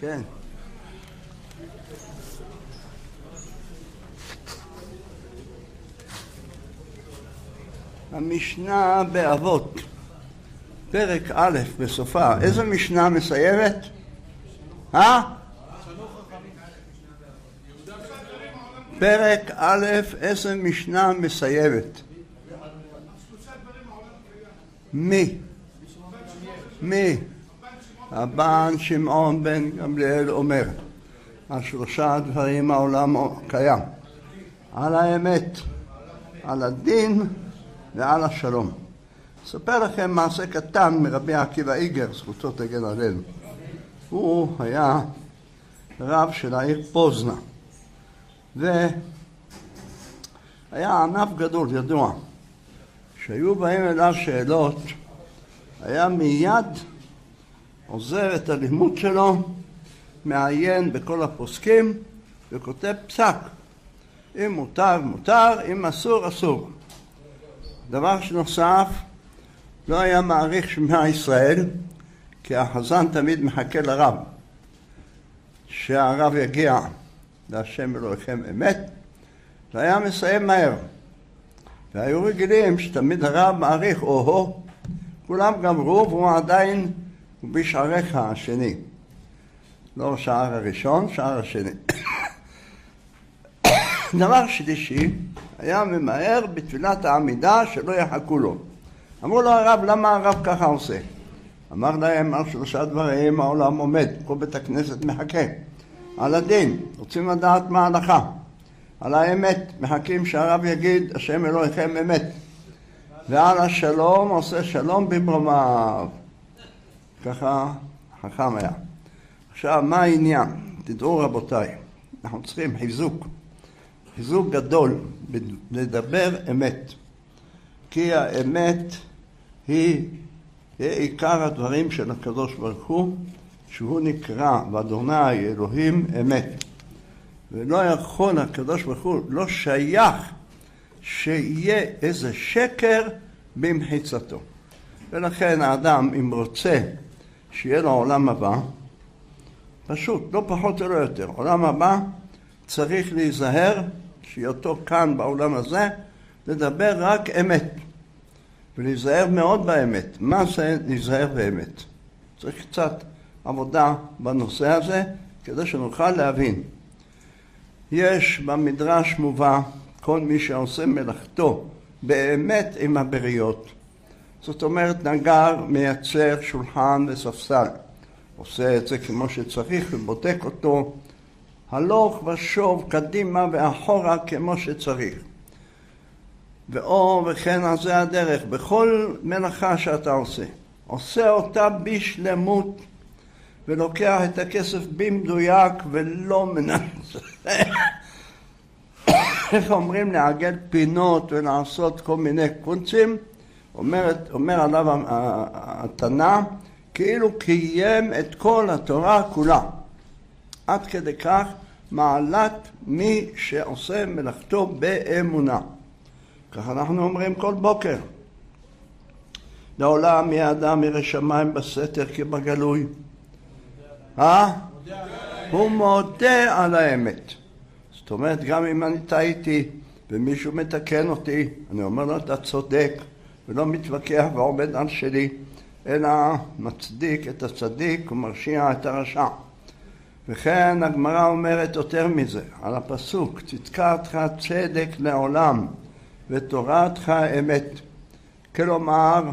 כן. המשנה באבות, פרק א' בסופה. איזה משנה מסיימת? פרק א', איזה משנה מסיימת? מי? הבן שמעון בן גמליאל אומר, על שלושה דברים העולם קיים: על האמת, על הדין ועל השלום. אספר לכם מעשה קטן מרבי עקיבא איגר, זכותו תגן עלינו. הוא היה רב של העיר פוזנה, והיה ענף גדול ידוע. שהיו בהם אליו שאלות, היה מיד עוזר את הלימוד שלו, מעיין בכל הפוסקים וכותב פסק. אם מותר, מותר, אם אסור, אסור. דבר שנוסף, לא היה מעריך שמע ישראל, כי החזן תמיד מחכה לרב, שהרב יגיע להשם אלוהיכם אמת, והיה מסיים מהר. והיו רגילים שתמיד הרב מעריך, או-הו, כולם גמרו והוא עדיין בשעריך השני. לא שער הראשון, שער השני. דבר שלישי, היה ממהר בתפילת העמידה שלא יחכו לו. אמרו לו הרב, למה הרב ככה עושה? אמר להם, על שלושה דברים העולם עומד, כל בית הכנסת מחכה. על הדין, רוצים לדעת מה ההלכה. על האמת, מחכים שהרב יגיד, השם אלוהיכם אמת. ועל השלום, עושה שלום במרומיו. ככה חכם היה. עכשיו, מה העניין? תדעו רבותיי, אנחנו צריכים חיזוק גדול לדבר אמת. כי האמת היא עיקר הדברים של הקדוש ברוך הוא, שהוא נקרא באדוני אלוהים אמת. ולא יכול הקדוש ברוך הוא, לא שייך שיהיה איזה שקר במחיצתו. ולכן האדם, אם רוצה שיהיה לו עולם הבא, פשוט, לא פחות ולא יותר, עולם הבא צריך להיזהר שיותו כאן בעולם הזה, לדבר רק אמת. ולהיזהר מאוד באמת. מה זה להיזהר באמת? צריך קצת עבודה בנושא הזה, כדי שנוכל להבין. יש במדרש מובא, כל מי שעושה מלאכתו באמת עם הבריות. זאת אומרת, נגר מייצר שולחן וספסל. עושה את זה כמו שצריך ובודק אותו, הלוך ושוב קדימה ואחורה כמו שצריך. ואו וכן על זה הדרך, בכל מלאכה שאתה עושה אותה בשלמות, ולוקח את הכסף במדויק ולא מנסה. איך אומרים? לעגל פינות ולעשות כל מיני קונצים. אומר עליו התנא, כאילו קיים את כל התורה כולה. עד כדי כך מעלת מי שעושה מלאכתו באמונה. כך אנחנו אומרים כל בוקר. לעולם מי האדם ירא שמיים בסתר כבגלוי. הוא מודה על האמת. זאת אומרת, גם אם אני טעיתי ומישהו מתקן אותי, אני אומר לו, אתה צודק, ולא מתווכח ועומד על שלי, אלא מצדיק את הצדיק ומרשיע את הרשע. וכן הגמרא אומרת יותר מזה, על הפסוק, צדקתך צדק לעולם ותורתך אמת. כלומר,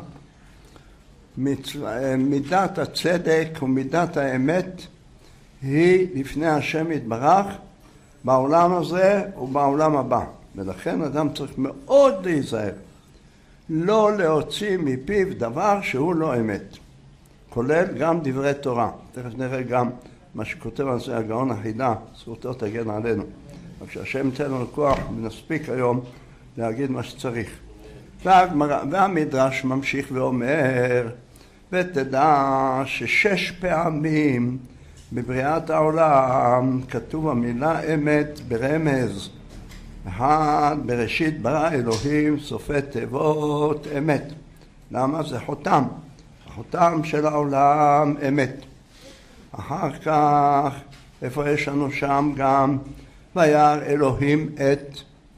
מידת הצדק ומידת האמת היא לפני השם יתברך בעולם הזה ובעולם הבא. ולכן אדם צריך מאוד להיזהר, לא להוציא מפיו דבר שהוא לא אמת, כולל גם דברי תורה. תכף נראה גם מה שכותב על זה הגאון החידה, זכותו תגן עלינו. אבל כשהשם תן לנו כוח ונספיק היום להגיד מה שצריך. והמדרש ממשיך ואומר, ותדע ש6 פעמים בבריאת העולם כתוב המילה אמת ברמז. אחד, בראשית ברא אלוהים סופי תיבות אמת. למה? זה חותם. החותם של העולם אמת. אחר כך, איפה יש לנו שם גם, וירא אלוהים את...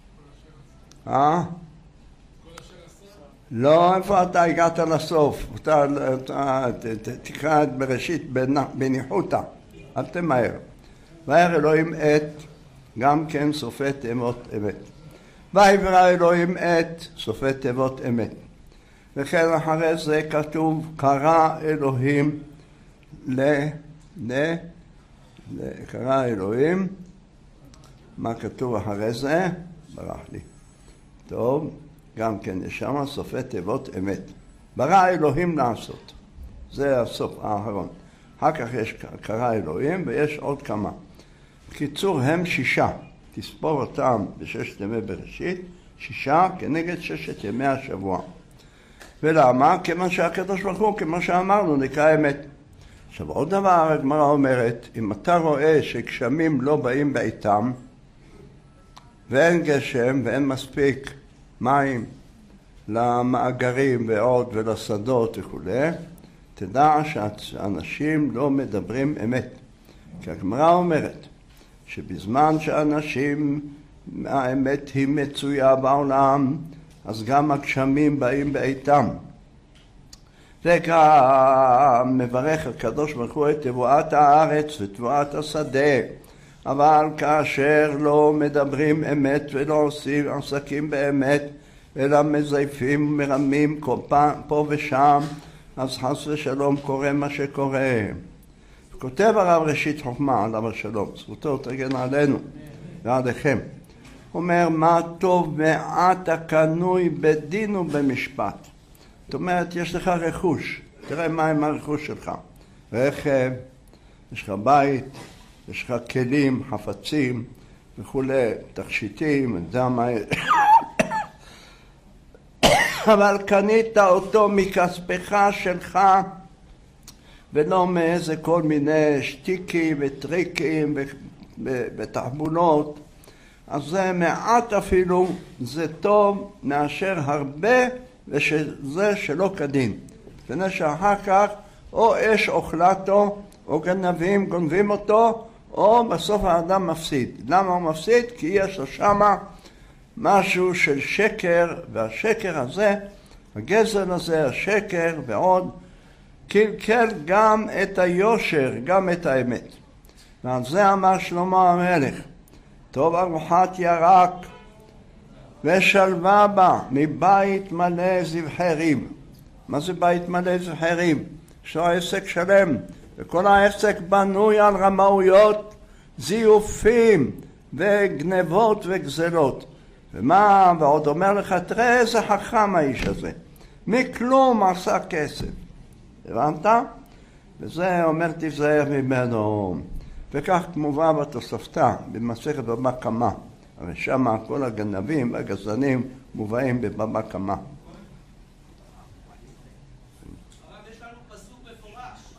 לא, איפה אתה הגעת לסוף? תקרא את בראשית בניחותא, אל תמהר. וירא אלוהים את, גם כן סופי תיבות אמת. ויברא אלוהים את סופי תיבות אמת. וכן אחרי זה כתוב, קרא אלוהים קרא אלוהים, מה כתוב אחרי זה? ברח לי. טוב, גם כן יש שם סופי תיבות אמת. ברא אלוהים לעשות. זה הסוף האחרון. אחר כך יש קרא אלוהים ויש עוד כמה. בקיצור הם 6. תספור אותם בששת ימי בראשית, 6 כנגד 6 ימי השבוע. ולמה? כיוון שהקדוש ברוך הוא, כמו שאמרנו, נקרא אמת. עכשיו עוד דבר, הגמרא אומרת, אם אתה רואה שגשמים לא באים בעיתם, ואין גשם ואין מספיק מים למאגרים ועוד ולשדות וכו', תדע שאנשים לא מדברים אמת. כי הגמרא אומרת שבזמן שאנשים, האמת היא מצויה בעולם, אז גם הגשמים באים בעיתם. וגם מברך הקדוש ברוך הוא את תבואת הארץ ותבואת השדה. אבל כאשר לא מדברים אמת ולא עושים עסקים באמת, אלא מזייפים מרמים פה ושם, אז חס ושלום קורה מה שקורה. כותב הרב ראשית חוכמה עליו השלום, זכותו תגן עלינו ועליכם. אומר, מה טוב מעט הקנוי בדין ובמשפט. זאת אומרת, יש לך רכוש, תראה מה עם הרכוש שלך. רכב, יש לך בית, יש לך כלים, חפצים וכו', תכשיטים, יודע מה... אבל קנית אותו מכספך שלך, ולא מאיזה כל מיני שטיקים וטריקים ותחבולות. אז זה מעט אפילו, זה טוב מאשר הרבה, ושזה שלא כדין. לפני שאחר כך או אש אוכלתו, או גנבים גונבים אותו, או בסוף האדם מפסיד. למה הוא מפסיד? כי יש לו שמה משהו של שקר, והשקר הזה, הגזל הזה, השקר ועוד, קלקל גם את היושר, גם את האמת. ועל זה אמר שלמה המלך, טוב ארוחת ירק ושלווה בה מבית מלא זבחי ריב. מה זה בית מלא זבחי ריב? יש לו עסק שלם, וכל העסק בנוי על רמאויות, זיופים וגנבות וגזלות. ומה, ועוד אומר לך, תראה איזה חכם האיש הזה, מכלום עשה כסף. הבנת? וזה אומר תיזהר ממנו. וכך כמובן בתוספתא, במסכת בבא קמא. הרי שם כל הגנבים והגזלנים מובאים בבבא קמא. יש לנו פסוק מפורש.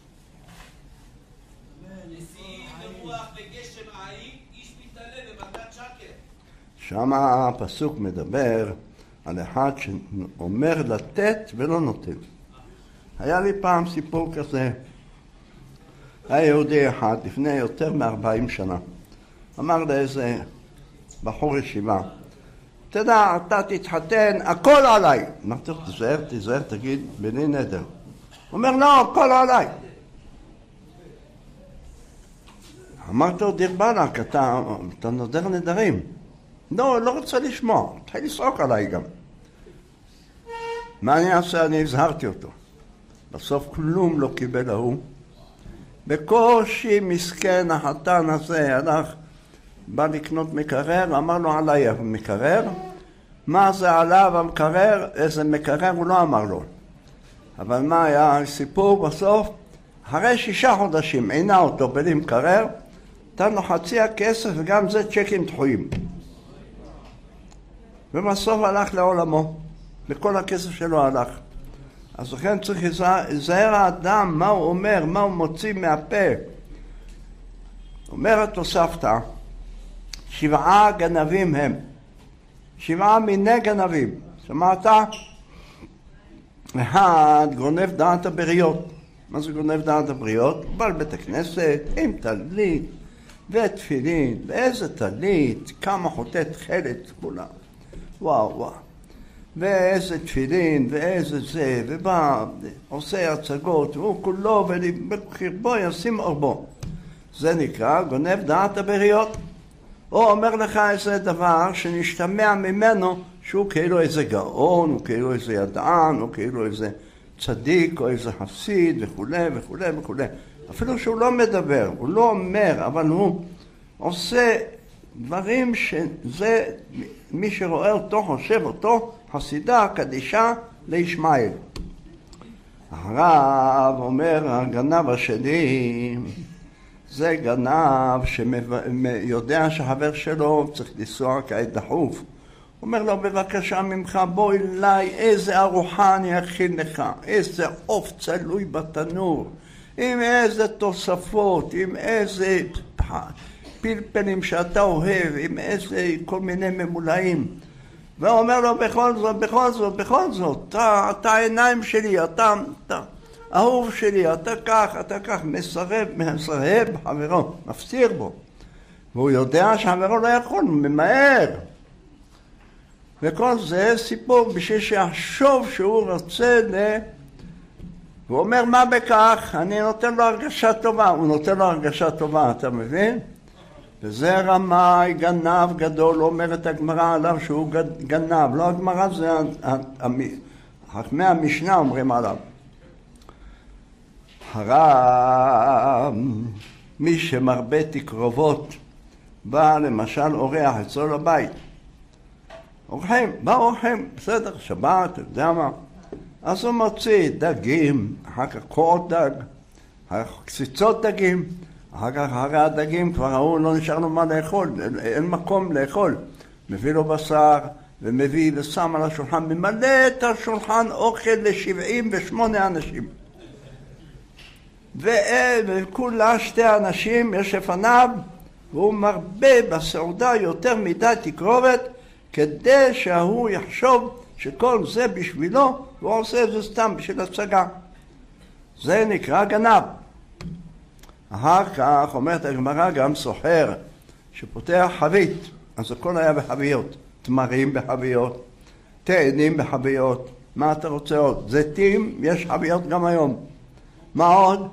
נשיאים ורוח וגשם עין, איש מתעלה במתן שקר. שם הפסוק מדבר על אחד שאומר לתת ולא נותן. היה לי פעם סיפור כזה. היה יהודי אחד לפני יותר מ-40 שנה. אמר לאיזה בחור ישיבה, תדע, אתה תתחתן, הכל עליי. אמרתי לו, תיזהר, תגיד, בלי נדר. הוא אומר, לא, הכל עליי. אמרתי לו, דיר בלק, אתה נודר נדרים. לא רוצה לשמוע, תתחיל לצעוק עליי גם. מה אני אעשה? אני הזהרתי אותו. בסוף כלום לא קיבל ההוא. בקושי מסכן החתן הזה הלך, בא לקנות מקרר, אמר לו עליי המקרר. מה זה עליו המקרר? איזה מקרר הוא לא אמר לו. אבל מה היה הסיפור בסוף? אחרי 6 חודשים עינה אותו בלי מקרר, נתן לו חצי הכסף וגם זה צ'קים דחויים. ובסוף הלך לעולמו, וכל הכסף שלו הלך. אז לכן צריך להיזהר האדם מה הוא אומר, מה הוא מוציא מהפה. אומר התוספתא, 7 גנבים הם, 7 מיני גנבים. שמעת? אחד גונב דעת הבריות, מה זה גונב דעת הבריות? הוא בא לבית הכנסת עם טלית ותפילין, ואיזה טלית, כמה חוטא תכלת כולה. וואו וואו. ואיזה תפילין, ואיזה זה, ובא, עושה הצגות, והוא כולו, ובחרבו ישים אורבו. זה נקרא גונב דעת הבריות. או אומר לך איזה דבר שנשתמע ממנו שהוא כאילו איזה גאון, הוא כאילו איזה ידען, הוא כאילו איזה צדיק, או איזה חסיד, וכו' וכו' וכו'. אפילו שהוא לא מדבר, הוא לא אומר, אבל הוא עושה דברים שזה, מי שרואה אותו חושב אותו חסידה, קדישה לישמעאל. הרב אומר, הגנב השני, זה גנב שיודע שהחבר שלו צריך לנסוע כעת דחוף. הוא אומר לו, בבקשה ממך, בוא אליי, איזה ארוחה אני אכין לך, איזה עוף צלוי בתנור, עם איזה תוספות, עם איזה פלפלים שאתה אוהב, עם איזה כל מיני ממולאים. ואומר לו, בכל זאת, אתה העיניים שלי, אתה אהוב שלי, אתה כך, מסרב חברו, מפציר בו. והוא יודע שחברו לא יכול, הוא ממהר. וכל זה סיפור בשביל שיחשוב שהוא רוצה הוא אומר, מה בכך? אני נותן לו הרגשה טובה. הוא נותן לו הרגשה טובה, אתה מבין? וזה רמאי, גנב גדול, אומרת הגמרא עליו שהוא גנב. לא הגמרא, זה חכמי המשנה אומרים עליו. הרב, מי שמרבה תקרובות, בא למשל אורח אצלו לבית. אורחים, בסדר, שבת, אתה יודע מה? אז הוא מוציא דגים, אחר כך קורות דג, אחר כך קציצות דגים, אחר כך הרי הדגים כבר ראו, לא נשאר לו מה לאכול, אין מקום לאכול. מביא לו בשר ומביא ושם על השולחן, ממלא את השולחן אוכל ל78 אנשים. וכולה 2 אנשים יש לפניו, והוא מרבה בסעודה יותר מדי תקרובת, כדי שההוא יחשוב שכל זה בשבילו, והוא עושה את זה סתם בשביל הצגה. זה נקרא גנב. אחר כך אומרת הגמרא גם סוחר שפותח חבית, אז הכל היה בחביות, תמרים בחביות, תאנים בחביות, מה אתה רוצה עוד? זיתים, יש חביות גם היום. מה עוד?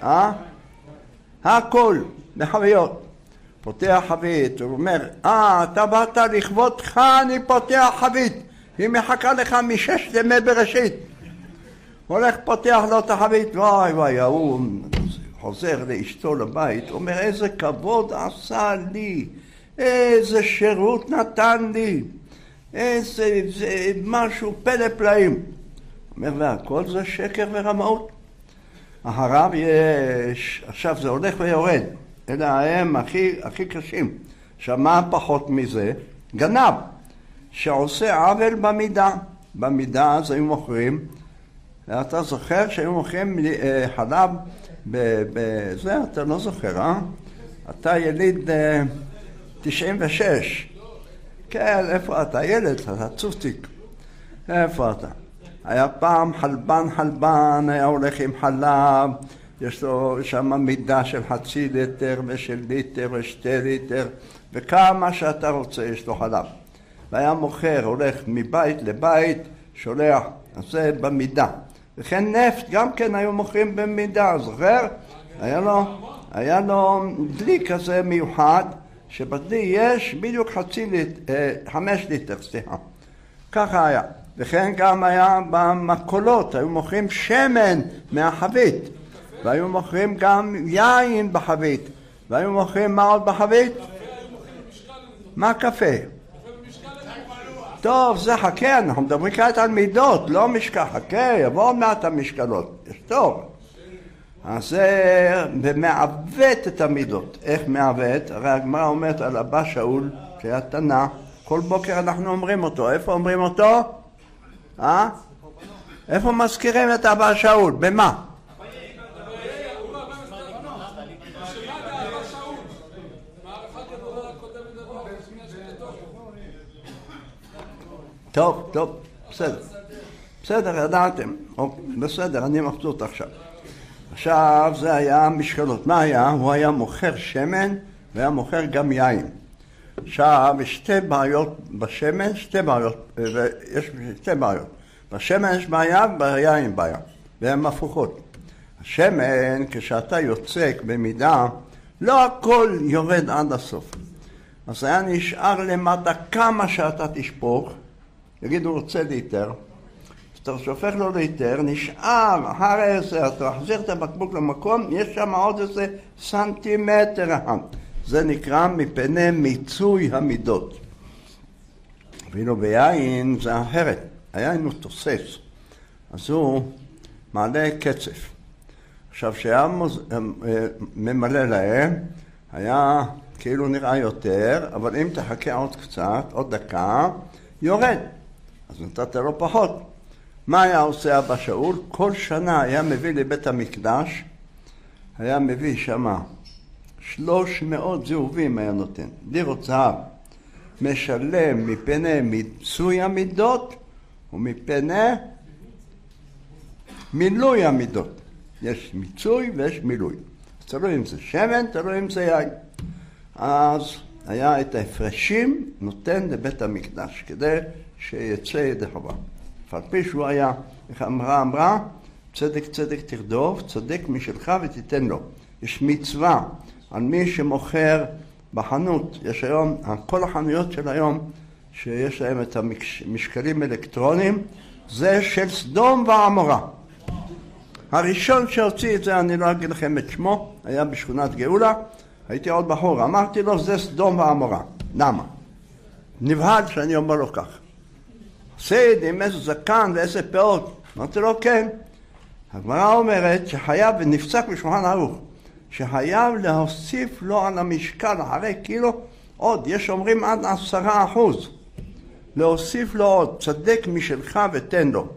הכל בחביות. פותח חבית, הוא אומר, אתה באת לכבודך, אני פותח חבית, היא מחכה לך מ6 ימי בראשית. הולך פותח לו את החבית, וואי, הוא חוזר לאשתו לבית, אומר, איזה כבוד עשה לי, איזה שירות נתן לי, איזה משהו פלא פלאים. אומר, והכל זה שקר ורמאות. הרב יש, עכשיו זה הולך ויורד, אלה הם הכי קשים. שמה פחות מזה? גנב, שעושה עוול במידה. במידה אז היו מוכרים, אתה זוכר שהיו מוכרים חלב בזה, אתה לא זוכר, אתה יליד 96. כן, איפה אתה? ילד, אתה צוציק. איפה אתה? היה פעם חלבן, היה הולך עם חלב, יש לו שם מידה של 0.5 ליטר ושל ליטר ו2 ליטר, וכמה שאתה רוצה יש לו חלב. והיה מוכר, הולך מבית לבית, שולח, אז זה במידה. וכן נפט גם כן היו מוכרים במידה, זוכר? היה לו דלי כזה מיוחד, שבדלי יש בדיוק 5 ליטר, סליחה. ככה היה. וכן גם היה במכולות, היו מוכרים שמן מהחבית, והיו מוכרים גם יין בחבית, והיו מוכרים מה עוד בחבית? מה קפה? טוב, זה חכה, אנחנו מדברים כעת על מידות, לא משקל, חכה, יבוא עוד מעט המשקלות, יש טוב. אז זה מעוות את המידות. איך מעוות? הרי הגמרא אומרת על אבא שאול, שהיה תנא, כל בוקר אנחנו אומרים אותו. איפה אומרים אותו? איפה מזכירים את אבא שאול? במה? טוב, בסדר, ידעתם. בסדר, אני מבסוט עכשיו. עכשיו זה היה משקלות. מה היה? הוא היה מוכר שמן והיה מוכר גם יין. עכשיו יש שתי בעיות בשמן, שתי בעיות. בשמן יש בעיה, ביין בעיה. והן הפוכות. השמן, כשאתה יוצק במידה, לא הכל יורד עד הסוף. אז היה נשאר למטה כמה שאתה תשפוך, יגידו רוצה ליטר, אז אתה שופך לו ליטר, נשאר אחרי זה, אתה מחזיר את הבקבוק למקום, יש שם עוד איזה סנטימטר אחד. זה נקרא מפני מיצוי המידות. ואילו ביין זה אחרת, היין הוא תוסס, אז הוא מעלה קצף. עכשיו שהיה ממלא להם, היה כאילו נראה יותר, אבל אם תחכה עוד קצת, עוד דקה, יורד. אז נתת לו פחות. מה היה עושה אבא שאול? כל שנה היה מביא לבית המקדש, היה מביא שמה 300 זהובים היה נותן, לירות זהב, משלם מפני מיצוי המידות ומפני מילוי המידות. יש מיצוי ויש מילוי. תלוי אם זה שמן, תלוי אם זה יין. אז היה את ההפרשים נותן לבית המקדש כדי שיצא ידי חובה. על פי שהוא היה, איך אמרה, צדק צדק תרדוף, צדק משלך ותיתן לו. יש מצווה על מי שמוכר בחנות. יש היום, כל החנויות של היום שיש להם את המשקלים אלקטרונים, זה של סדום ועמורה. הראשון שהוציא את זה, אני לא אגיד לכם את שמו, היה בשכונת גאולה, הייתי עוד בחור, אמרתי לו זה סדום ועמורה. למה? נבהל שאני אומר לו כך. סייד עם איזה זקן ואיזה פאות. אמרתי לו כן. הגמרא אומרת שחייב, ונפסק בשולחן ערוך, שחייב להוסיף לו על המשקל אחרי קילו עוד, יש אומרים עד 10%. להוסיף לו עוד, צדק משלך ותן לו.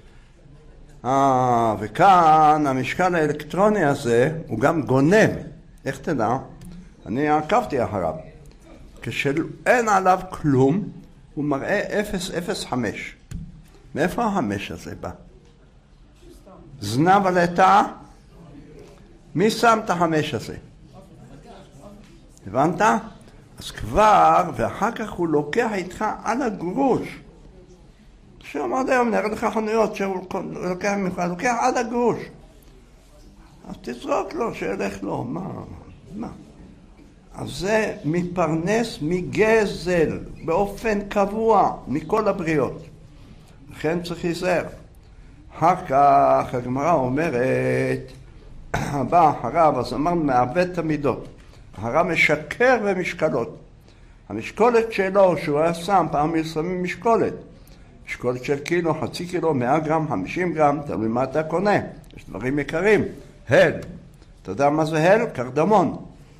וכאן המשקל האלקטרוני הזה הוא גם גונב. איך תדע? אני עקבתי אחריו. כשאין עליו כלום, הוא מראה 0.05. מאיפה ה5 הזה בא? זנב על התא? מי שם את ה5 הזה? הבנת? אז כבר, ואחר כך הוא לוקח איתך על הגרוש. שאומר היום נראה לך חנויות שהוא לוקח ממך, לוקח עד הגרוש. אז תזרוק לו, שילך לו, מה? אז זה מתפרנס מגזל, באופן קבוע, מכל הבריות. לכן צריך להיזהר. אחר כך הגמרא אומרת, הבא אחריו, אז אמרנו מעוות את המידות. אחריו משקר במשקלות. המשקולת שלו, שהוא היה שם, פעם שמים משקולת. משקולת של קילו, חצי קילו, 100 גרם, 50 גרם, תלוי מה אתה קונה. יש דברים יקרים. הל. אתה יודע מה זה הל? קרדמון.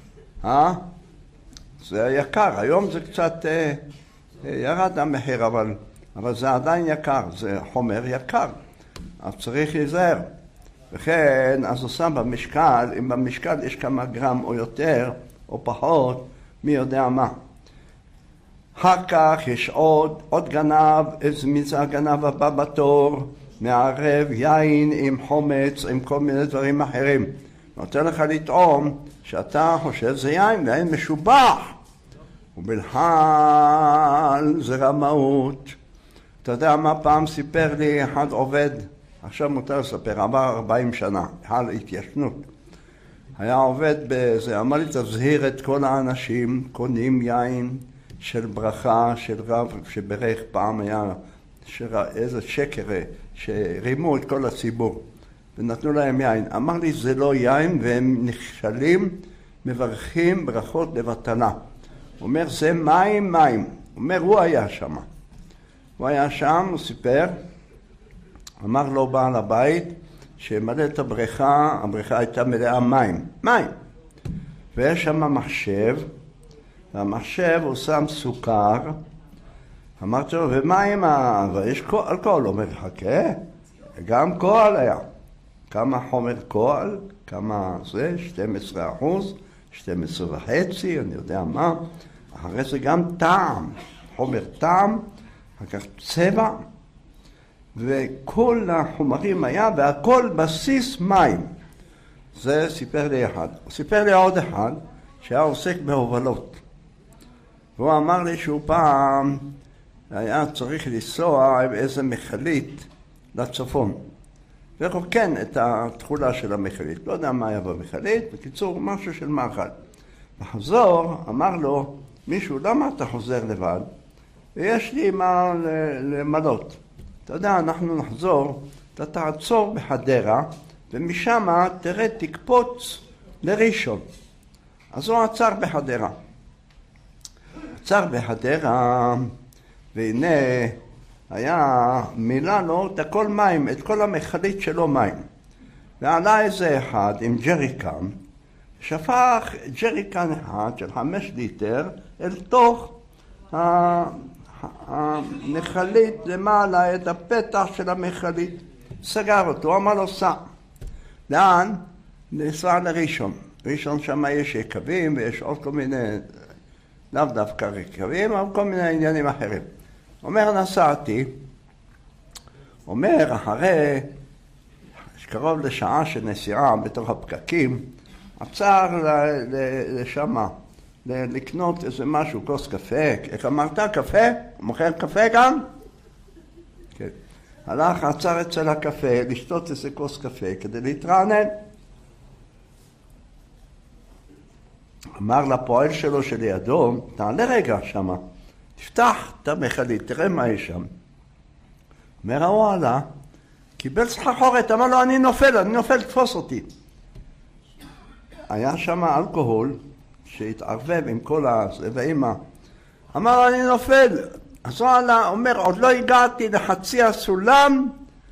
זה יקר. היום זה קצת ירד המחיר, אבל זה עדיין יקר. זה חומר יקר. אז צריך להיזהר. וכן, אז הוא שם במשקל, אם במשקל יש כמה גרם או יותר או פחות, מי יודע מה. אחר כך יש עוד גנב, מי זה הגנב הבא בתור, מערב יין עם חומץ, עם כל מיני דברים אחרים. נותן לך לטעום שאתה חושב זה יין, ויין משובח. ובלחל זה רמאות. אתה יודע מה פעם סיפר לי אחד עובד, עכשיו מותר לספר, עבר 40 שנה, חל התיישנות. היה עובד בזה, אמר לי תזהיר את כל האנשים, קונים יין של ברכה, של רב, שברך פעם היה איזה שקר, שרימו את כל הציבור, ונתנו להם יין. אמר לי זה לא יין, והם נכשלים, מברכים ברכות לבטלה. הוא אומר זה מים. הוא אומר הוא היה שם. הוא היה שם, הוא סיפר, אמר לו בעל הבית, שמלא את הבריכה, הבריכה הייתה מלאה מים. ויש שם מחשב, והמחשב הוא שם סוכר, אמרתי לו, ומים, ויש אלכוהול, הוא אומר, חכה, גם קול היה. כמה חומר קול, כמה זה, 12%, 12.5%, אני יודע מה. אחרי זה גם טעם, חומר טעם, אחר כך צבע, וכל החומרים היה, והכל בסיס מים. זה סיפר לי אחד. הוא סיפר לי עוד אחד שהיה עוסק בהובלות. והוא אמר לי שהוא פעם היה צריך לנסוע עם איזה מכלית לצפון. ורוקן את התכולה של המכלית. לא יודע מה היה במכלית, בקיצור משהו של מאכל. בחזור אמר לו מישהו, למה אתה חוזר לבד? ויש לי מה למלות. אתה יודע, אנחנו נחזור, אתה תעצור בחדרה, ומשם תראה תקפוץ לראשון. אז הוא עצר בחדרה. עצר בחדרה, והנה היה מילא לו את הכל מים, את כל המכלית שלו מים. ועלה איזה אחד עם ג'ריקן, שפך ג'ריקן אחד של 5 ליטר אל תוך המכלית למעלה, את הפתח של המכלית. סגר אותו, אמר לו סע. לאן? נסע לראשון. ראשון שם יש יקבים ויש עוד כל מיני, לאו דווקא יקבים, אבל כל מיני עניינים אחרים. אומר, נסעתי, אומר, אחרי קרוב לשעה של נסיעה בתוך הפקקים, עצר לשמה, לקנות איזה משהו, כוס קפה. איך אמרת? קפה? מוכר קפה גם? כן. הלך, עצר אצל הקפה, לשתות איזה כוס קפה כדי להתרענן. אמר לפועל שלו שלידו, תעלה רגע שמה, תפתח את המכלית, תראה מה יש שם. אומר, הוא עלה, קיבל סחרחורת, אמר לו, אני נופל, תפוס אותי. היה שם אלכוהול שהתערבב עם כל הזה, ואמא אמר לו, אני נופל. אז הוא עלה, אומר, עוד לא הגעתי לחצי הסולם,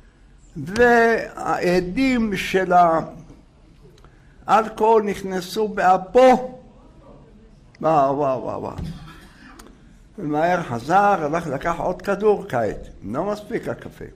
והעדים של האלכוהול נכנסו באפו. וואו. ומהר חזר, הלך לקח עוד כדור כעת. לא מספיק הקפה.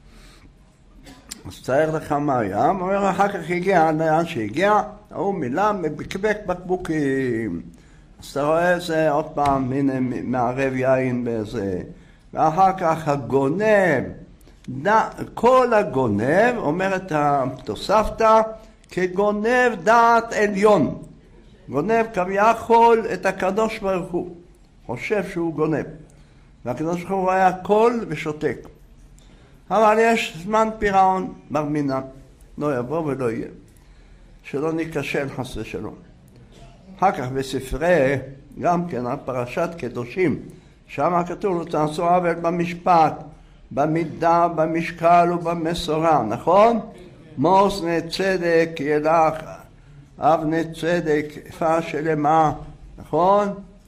אז תאר לך מה היה, אומר, אחר כך הגיע לאן שהגיע, הוא מילא מבקבק בקבוקים. אז אתה רואה זה עוד פעם, הנה מערב יין באיזה. ואחר כך הגונב, כל הגונב, אומרת התוספתא, כגונב דעת עליון. גונב כביכול את הקדוש ברוך הוא. חושב שהוא גונב. והקדוש ברוך הוא היה קול ושותק. אבל יש זמן פירעון, בר מינן, לא יבוא ולא יהיה. שלא ניכשל חס ושלום. אחר כך בספרי, גם כן על פרשת קדושים, שם כתוב לו תעשו עוול במשפט, במידה, במשקל ובמסורה, נכון? מוסני צדק ילך, אבני צדק, יפה שלמה, נכון?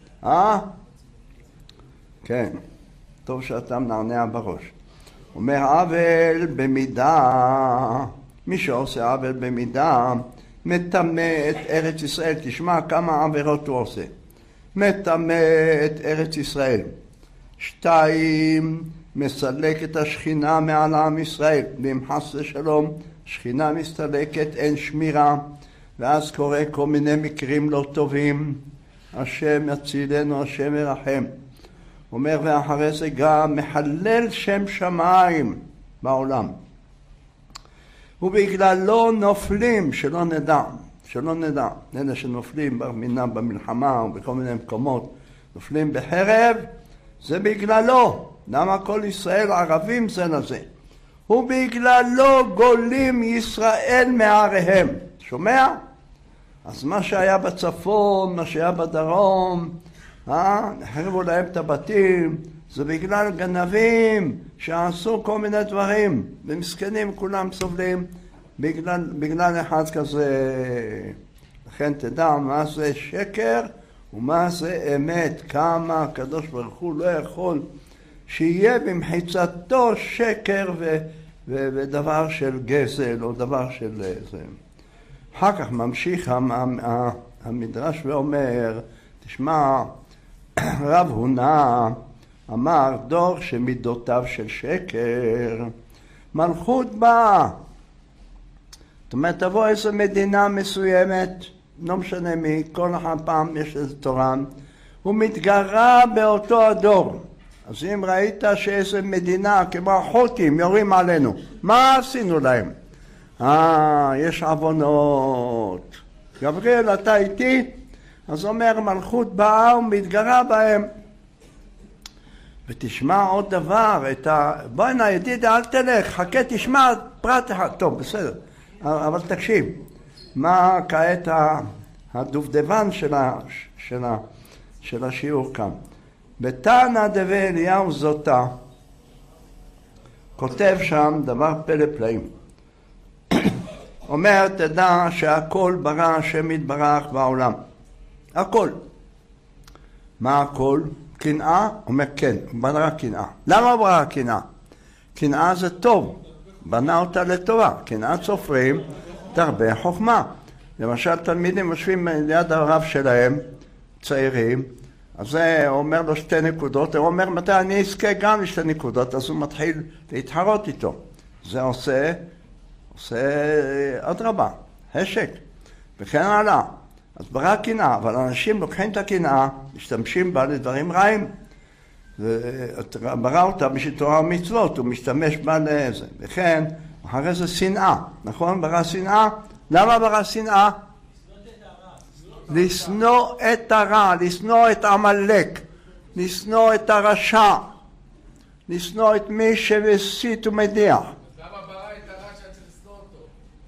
כן, טוב שאתה מנענע בראש. אומר עוול במידה, מי שעושה עוול במידה, מטמא את ארץ ישראל. תשמע כמה עבירות הוא עושה. מטמא את ארץ ישראל. 2, מסלק את השכינה מעל עם ישראל. ואם חס ושלום, שכינה מסתלקת, אין שמירה. ואז קורה כל מיני מקרים לא טובים. השם יצילנו, השם ירחם. אומר, ואחרי זה גם מחלל שם שמיים בעולם. ובגללו נופלים, שלא נדע. אלה שנופלים ברמינה במלחמה ובכל מיני מקומות, נופלים בחרב, זה בגללו. למה כל ישראל ערבים זה לזה? ובגללו גולים ישראל מעריהם. שומע? אז מה שהיה בצפון, מה שהיה בדרום, החרבו להם את הבתים, זה בגלל גנבים שעשו כל מיני דברים, ומסכנים כולם סובלים בגלל אחד כזה. לכן תדע מה זה שקר ומה זה אמת, כמה הקדוש ברוך הוא לא יכול שיהיה במחיצתו שקר ודבר של גזל או דבר של זה. אחר כך ממשיך המדרש ואומר, תשמע, רב הונא אמר, דור שמידותיו של שקר, מלכות באה. זאת אומרת, תבוא איזו מדינה מסוימת, לא משנה מי, כל אחד פעם יש איזה תורן, הוא מתגרה באותו הדור. אז אם ראית שאיזו מדינה כמו החות'ים יורים עלינו, מה עשינו להם? יש עוונות. גבריאל, אתה איתי? אז אומר, מלכות באה ומתגרה בהם. ותשמע עוד דבר, בוא הנה ידיד, אל תלך, חכה, תשמע פרט אחד. טוב, בסדר, אבל תקשיב, מה כעת הדובדבן של השיעור כאן? בתנא דבי אליהו זוטא, כותב שם דבר פלא פלאים. אומר, תדע שהכל ברא השם יתברך בעולם. הכל. מה הכל? קנאה? אומר כן, הוא ברא קנאה. למה הוא ברא קנאה? קנאה זה טוב, בנה אותה לטובה. קנאת סופרים תרבה חוכמה. למשל תלמידים יושבים ליד הרב שלהם, צעירים, אז זה אומר לו 2 נקודות, הוא אומר מתי אני אזכה גם ל2 נקודות, אז הוא מתחיל להתחרות איתו. זה עושה אדרבה, השק, וכן הלאה. אז ברא קנאה, אבל אנשים לוקחים את הקנאה, משתמשים בה לדברים רעים. ברא אותה בשביל תורה ומצוות, הוא משתמש בה לזה. וכן, אחרי זה שנאה, נכון? ברא שנאה. למה ברא שנאה? לשנוא את הרע, לשנוא את עמלק, לשנוא את הרשע, לשנוא את מי שמסית ומדיח. למה ברא את הרע שהיה צריך לשנוא אותו?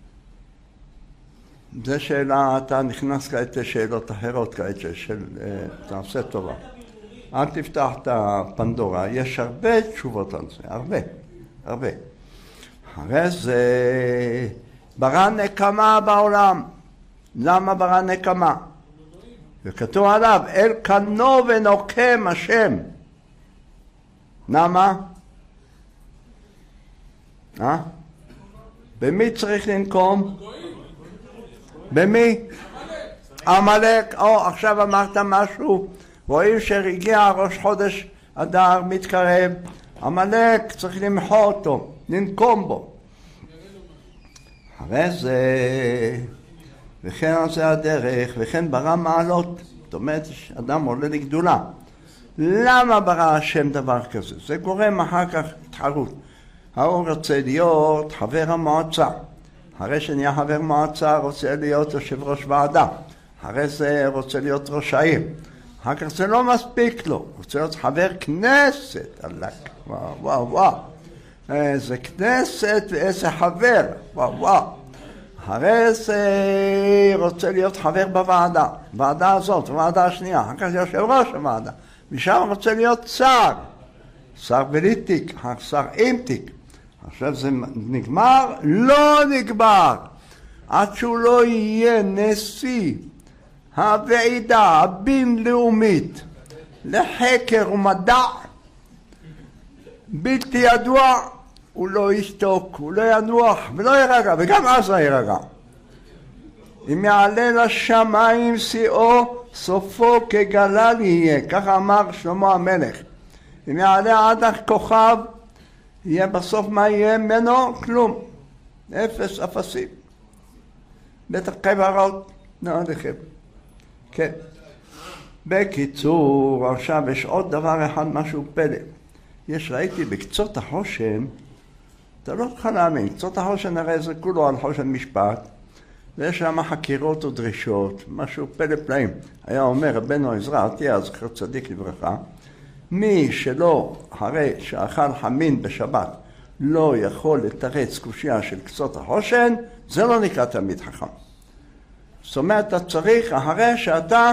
זו שאלה, אתה נכנס כעת לשאלות אחרות כעת תעשה טובה. אל תפתח את הפנדורה, יש הרבה תשובות על זה, הרבה. הרי זה ברא נקמה בעולם. למה ברא נקמה? וכתוב עליו, אל קנו ונוקם השם. למה? במי צריך לנקום? במי? עמלק. עכשיו אמרת משהו, רואים שהגיע ראש חודש אדר מתקרב, עמלק צריך למחוא אותו, לנקום בו. הרי זה, וכן זה הדרך, וכן ברא מעלות. זאת אומרת, אדם עולה לגדולה. למה ברא השם דבר כזה? זה גורם אחר כך התחרות. הוא רוצה להיות חבר המועצה. הרי שנהיה חבר מועצה רוצה להיות יושב ראש ועדה. הרי זה רוצה להיות ראש העיר. אחר כך זה לא מספיק לו. רוצה להיות חבר כנסת. אלק. וואו. איזה כנסת ואיזה חבר. וואו. הרי זה רוצה להיות חבר בוועדה. ועדה הזאת, ועדה השנייה. אחר כך יושב ראש הוועדה. משם רוצה להיות שר בלי תיק, שר עם תיק. עכשיו זה נגמר? לא נגמר. עד שהוא לא יהיה נשיא הוועידה הבינלאומית לחקר ומדע בלתי ידוע, הוא לא ישתוק, הוא לא ינוח ולא ירגע, וגם אז לא ירגע. אם יעלה לשמיים שיאו, סופו כגלל יהיה, ככה אמר שלמה המלך. אם יעלה עד הכוכב, יהיה בסוף מה יהיה ממנו? כלום. אפס אפסים. בטח חברות נעליכם. כן. בקיצור, עכשיו יש עוד דבר אחד, משהו פלא. ראיתי בקצות החושן, אתה לא תוכל להאמין, קצות החושן הרי זה כולו על חושן משפט, ויש שם חקירות ודרישות, משהו פלא פלאים. היה אומר רבנו עזרא עטיה, זכר צדיק לברכה, מי שלא, הרי שאכל חמין בשבת, לא יכול לתרץ קושיה של קצות החושן, זה לא נקרא תלמיד חכם. זאת אומרת, אתה צריך, אחרי שאתה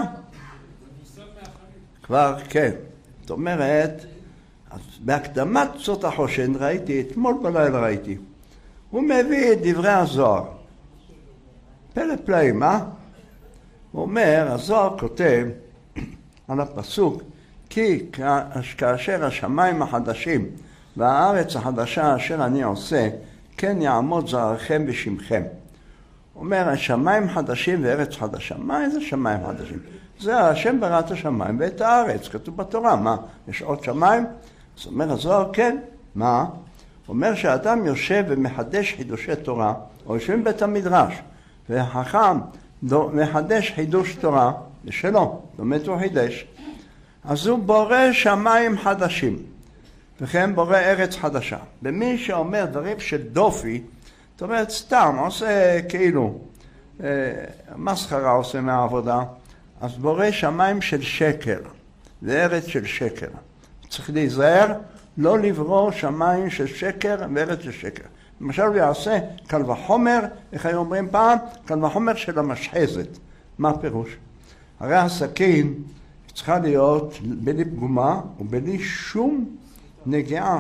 כבר, כן. זאת אומרת, בהקדמת קצות החושן ראיתי, אתמול בלילה ראיתי, הוא מביא את דברי הזוהר. פלא פלאים, הוא אומר, הזוהר כותב על הפסוק, כי כאשר השמיים החדשים והארץ החדשה אשר אני עושה, כן יעמוד זרעכם בשמכם. הוא אומר, השמיים חדשים וארץ חדשה. מה איזה שמיים חדשים? זה השם ברא את השמיים ואת הארץ, כתוב בתורה. מה, יש עוד שמיים? אז אומר הזוהר, כן. מה? הוא אומר שהאדם יושב ומחדש חידושי תורה, או יושבים בית המדרש, והחכם מחדש חידוש תורה, לשלו, באמת הוא חידש. אז הוא בורא שמיים חדשים, וכן בורא ארץ חדשה. ומי שאומר דברים של דופי, זאת אומרת, סתם, עושה כאילו, מסחרה עושה מהעבודה, אז בורא שמיים של שקר, וארץ של שקר. צריך להיזהר, לא לברוא שמיים של שקר וארץ של שקר. למשל הוא יעשה קל וחומר, איך היו אומרים פעם? קל וחומר של המשחזת. מה הפירוש? הרי הסכין צריכה להיות בלי פגומה ובלי שום נגיעה,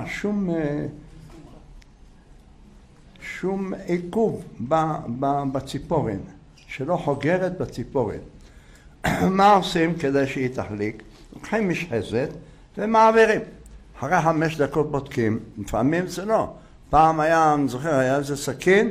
שום עיכוב בציפורן, שלא חוגרת בציפורן. מה עושים כדי שהיא תחליק? לוקחים משחזת ומעבירים. אחרי 5 דקות בודקים, לפעמים זה לא. פעם היה, אני זוכר, היה איזה סכין,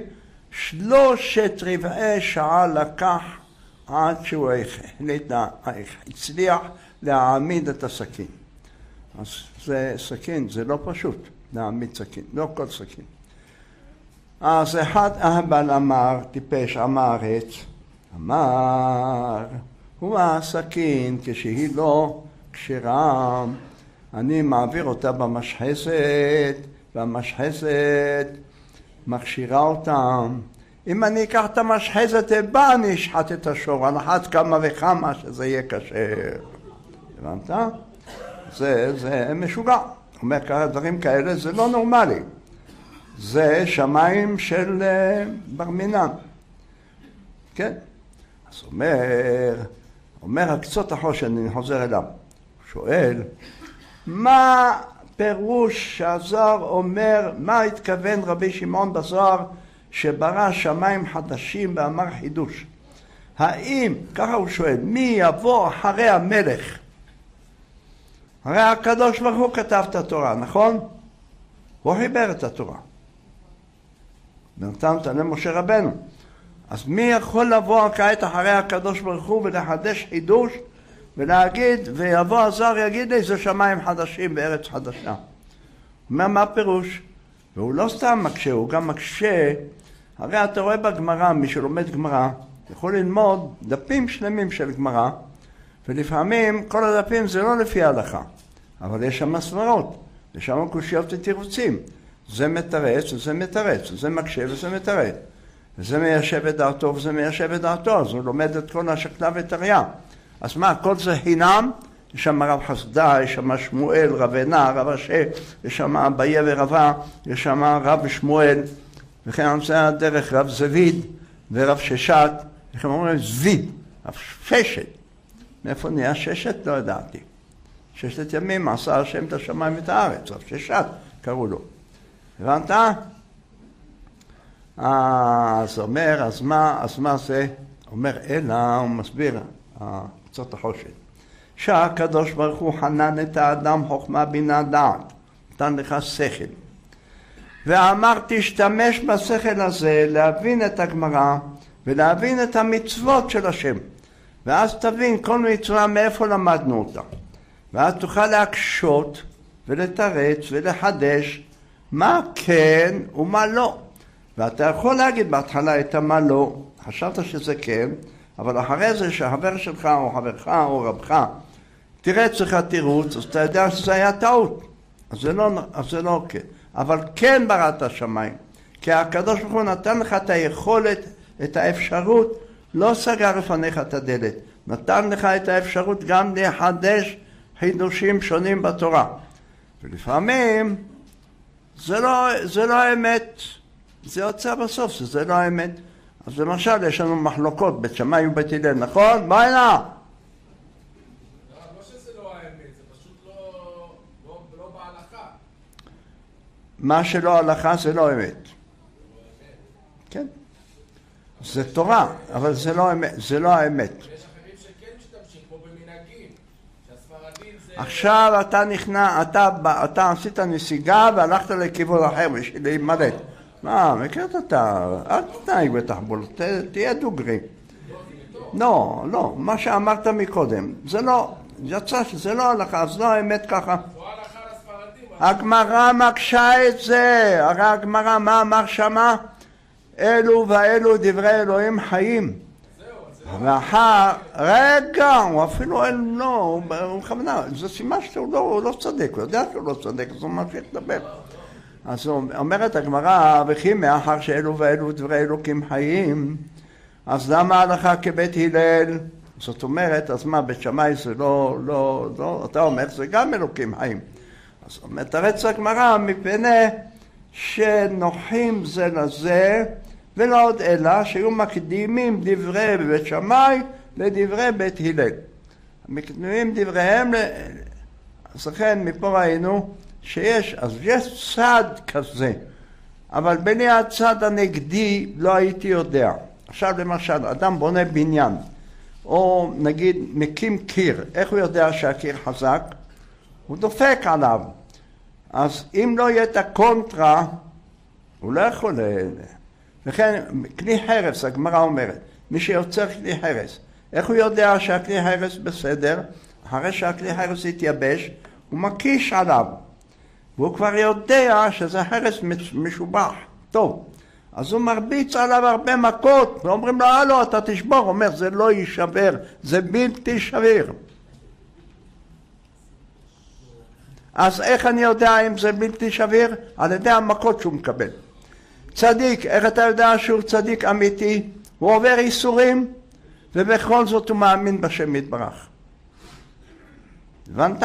3/4 שעה לקח עד שהוא הצליח להעמיד את הסכין. אז זה סכין, זה לא פשוט להעמיד סכין, לא כל סכין. אז אחד אהבל אמר, טיפש אמרת, אמר, הוא הסכין כשהיא לא כשרה, אני מעביר אותה במשחזת, והמשחזת מכשירה אותם. אם אני אקח את המשחזת הבא, אני אשחט את השור, על אחת כמה וכמה שזה יהיה כשר. הבנת? זה משוגע. אומר ככה דברים כאלה, זה לא נורמלי. זה שמיים של בר מינן. כן? אז אומר הקצות החושן, אני חוזר אליו. שואל, מה פירוש שהזוהר אומר, מה התכוון רבי שמעון בזוהר שברא שמיים חדשים ואמר חידוש? האם, ככה הוא שואל, מי יבוא אחרי המלך? הרי הקדוש ברוך הוא כתב את התורה, נכון? הוא חיבר את התורה. ונתן אותה למשה רבנו. אז מי יכול לבוא כעת אחרי הקדוש ברוך הוא ולחדש חידוש ולהגיד, ויבוא הזוהר יגיד לי, זה שמיים חדשים בארץ חדשה. הוא אומר, מה פירוש? והוא לא סתם מקשה, הוא גם מקשה. הרי אתה רואה בגמרא, מי שלומד גמרא, יכול ללמוד דפים שלמים של גמרא, ולפעמים כל הדפים זה לא לפי ההלכה, אבל יש שם סברות, יש שם קושיות ותירוצים. זה מתרץ וזה מתרץ, זה מקשה וזה מתרץ. וזה מיישב את דעתו וזה מיישב את דעתו, אז הוא לומד את כל השקלה ותריה. אז מה, כל זה חינם? יש שם רב חסדה, יש שם שמואל, רב עינה, רב אשר, יש שם אביה ורבה, יש שם רב שמואל, וכן נמצא הדרך רב זביד ורב ששת, איך הם אומרים? זביד, רב ששת. מאיפה נהיה ששת? לא ידעתי. 6 ימים עשה השם את השמיים ואת הארץ, רב ששת קראו לו. הבנת? אז אומר, אז מה זה? אומר, אלא, הוא מסביר, קצת החושן. שהקדוש ברוך הוא חנן את האדם חוכמה בינה דעת, נתן לך שכל. ואמר, תשתמש בשכל הזה להבין את הגמרא ולהבין את המצוות של השם. ואז תבין כל מצווה מאיפה למדנו אותה. ואז תוכל להקשות ולתרץ ולחדש מה כן ומה לא. ואתה יכול להגיד בהתחלה את המה לא, חשבת שזה כן, אבל אחרי זה שהחבר שלך או חברך או רבך תירץ לך תירוץ, אז אתה יודע שזה היה טעות. אז זה לא כן. אבל כן בראת השמיים. כי הקדוש ברוך הוא נתן לך את היכולת, את האפשרות, לא סגר לפניך את הדלת. נתן לך את האפשרות גם לחדש חידושים שונים בתורה. ולפעמים זה לא האמת. זה יוצא בסוף, זה לא האמת. אז למשל, יש לנו מחלוקות, בית שמאי ובית הלל, נכון? מה הנה? לא שזה לא האמת, זה פשוט לא בהלכה. מה שלא הלכה זה לא אמת. כן. זה תורה, אבל זה לא האמת. יש אחרים שכן משתמשים, כמו במנהגים, שהספרדים זה... עכשיו אתה נכנע, אתה עשית נסיגה והלכת לכיוון אחר בשביל להימלט. מה, מכרת אתה, אל תתנהג בתחבול, תהיה דוגרי. לא, מה שאמרת מקודם, זה לא, יצא שזה לא הלכה, אז לא האמת ככה. זו הלכה לספרדים. הגמרא מקשה את זה, הרי הגמרא מה אמר שמה? אלו ואלו דברי אלוהים חיים. ואחר, רגע, הוא אפילו לא, הוא מכוונה, זה סימן שהוא לא צודק, הוא יודע שהוא לא צודק, אז הוא ממשיך לדבר. אז אומרת הגמרא, וכי מאחר שאלו ואלו דברי אלוקים חיים, אז למה ההלכה כבית הלל? זאת אומרת, אז מה, בית שמאי זה לא, אתה אומר, זה גם אלוקים חיים. אז מתרץ הגמרא מפני שנוחים זה לזה, ולא עוד אלא שהיו מקדימים דברי בבית שמאי לדברי בית הלל. מקדימים דבריהם, אז לכן מפה ראינו שיש, אז יש צד כזה, אבל בני הצד הנגדי לא הייתי יודע. עכשיו למשל, אדם בונה בניין, או נגיד מקים קיר, איך הוא יודע שהקיר חזק? הוא דופק עליו. אז אם לא יהיה את הקונטרה, הוא לא יכול. וכן, כלי חרס, הגמרא אומרת, מי שיוצר כלי חרס, איך הוא יודע שהכלי חרס בסדר? אחרי שהכלי חרס יתייבש, הוא מקיש עליו. והוא כבר יודע שזה חרס משובח, טוב. אז הוא מרביץ עליו הרבה מכות, ואומרים לו, הלו, אתה תשבור. הוא אומר, זה לא יישבר, זה בלתי שביר. אז איך אני יודע אם זה בלתי שביר? על ידי המכות שהוא מקבל. צדיק, איך אתה יודע שהוא צדיק אמיתי? הוא עובר איסורים, ובכל זאת הוא מאמין בשם יתברך. הבנת?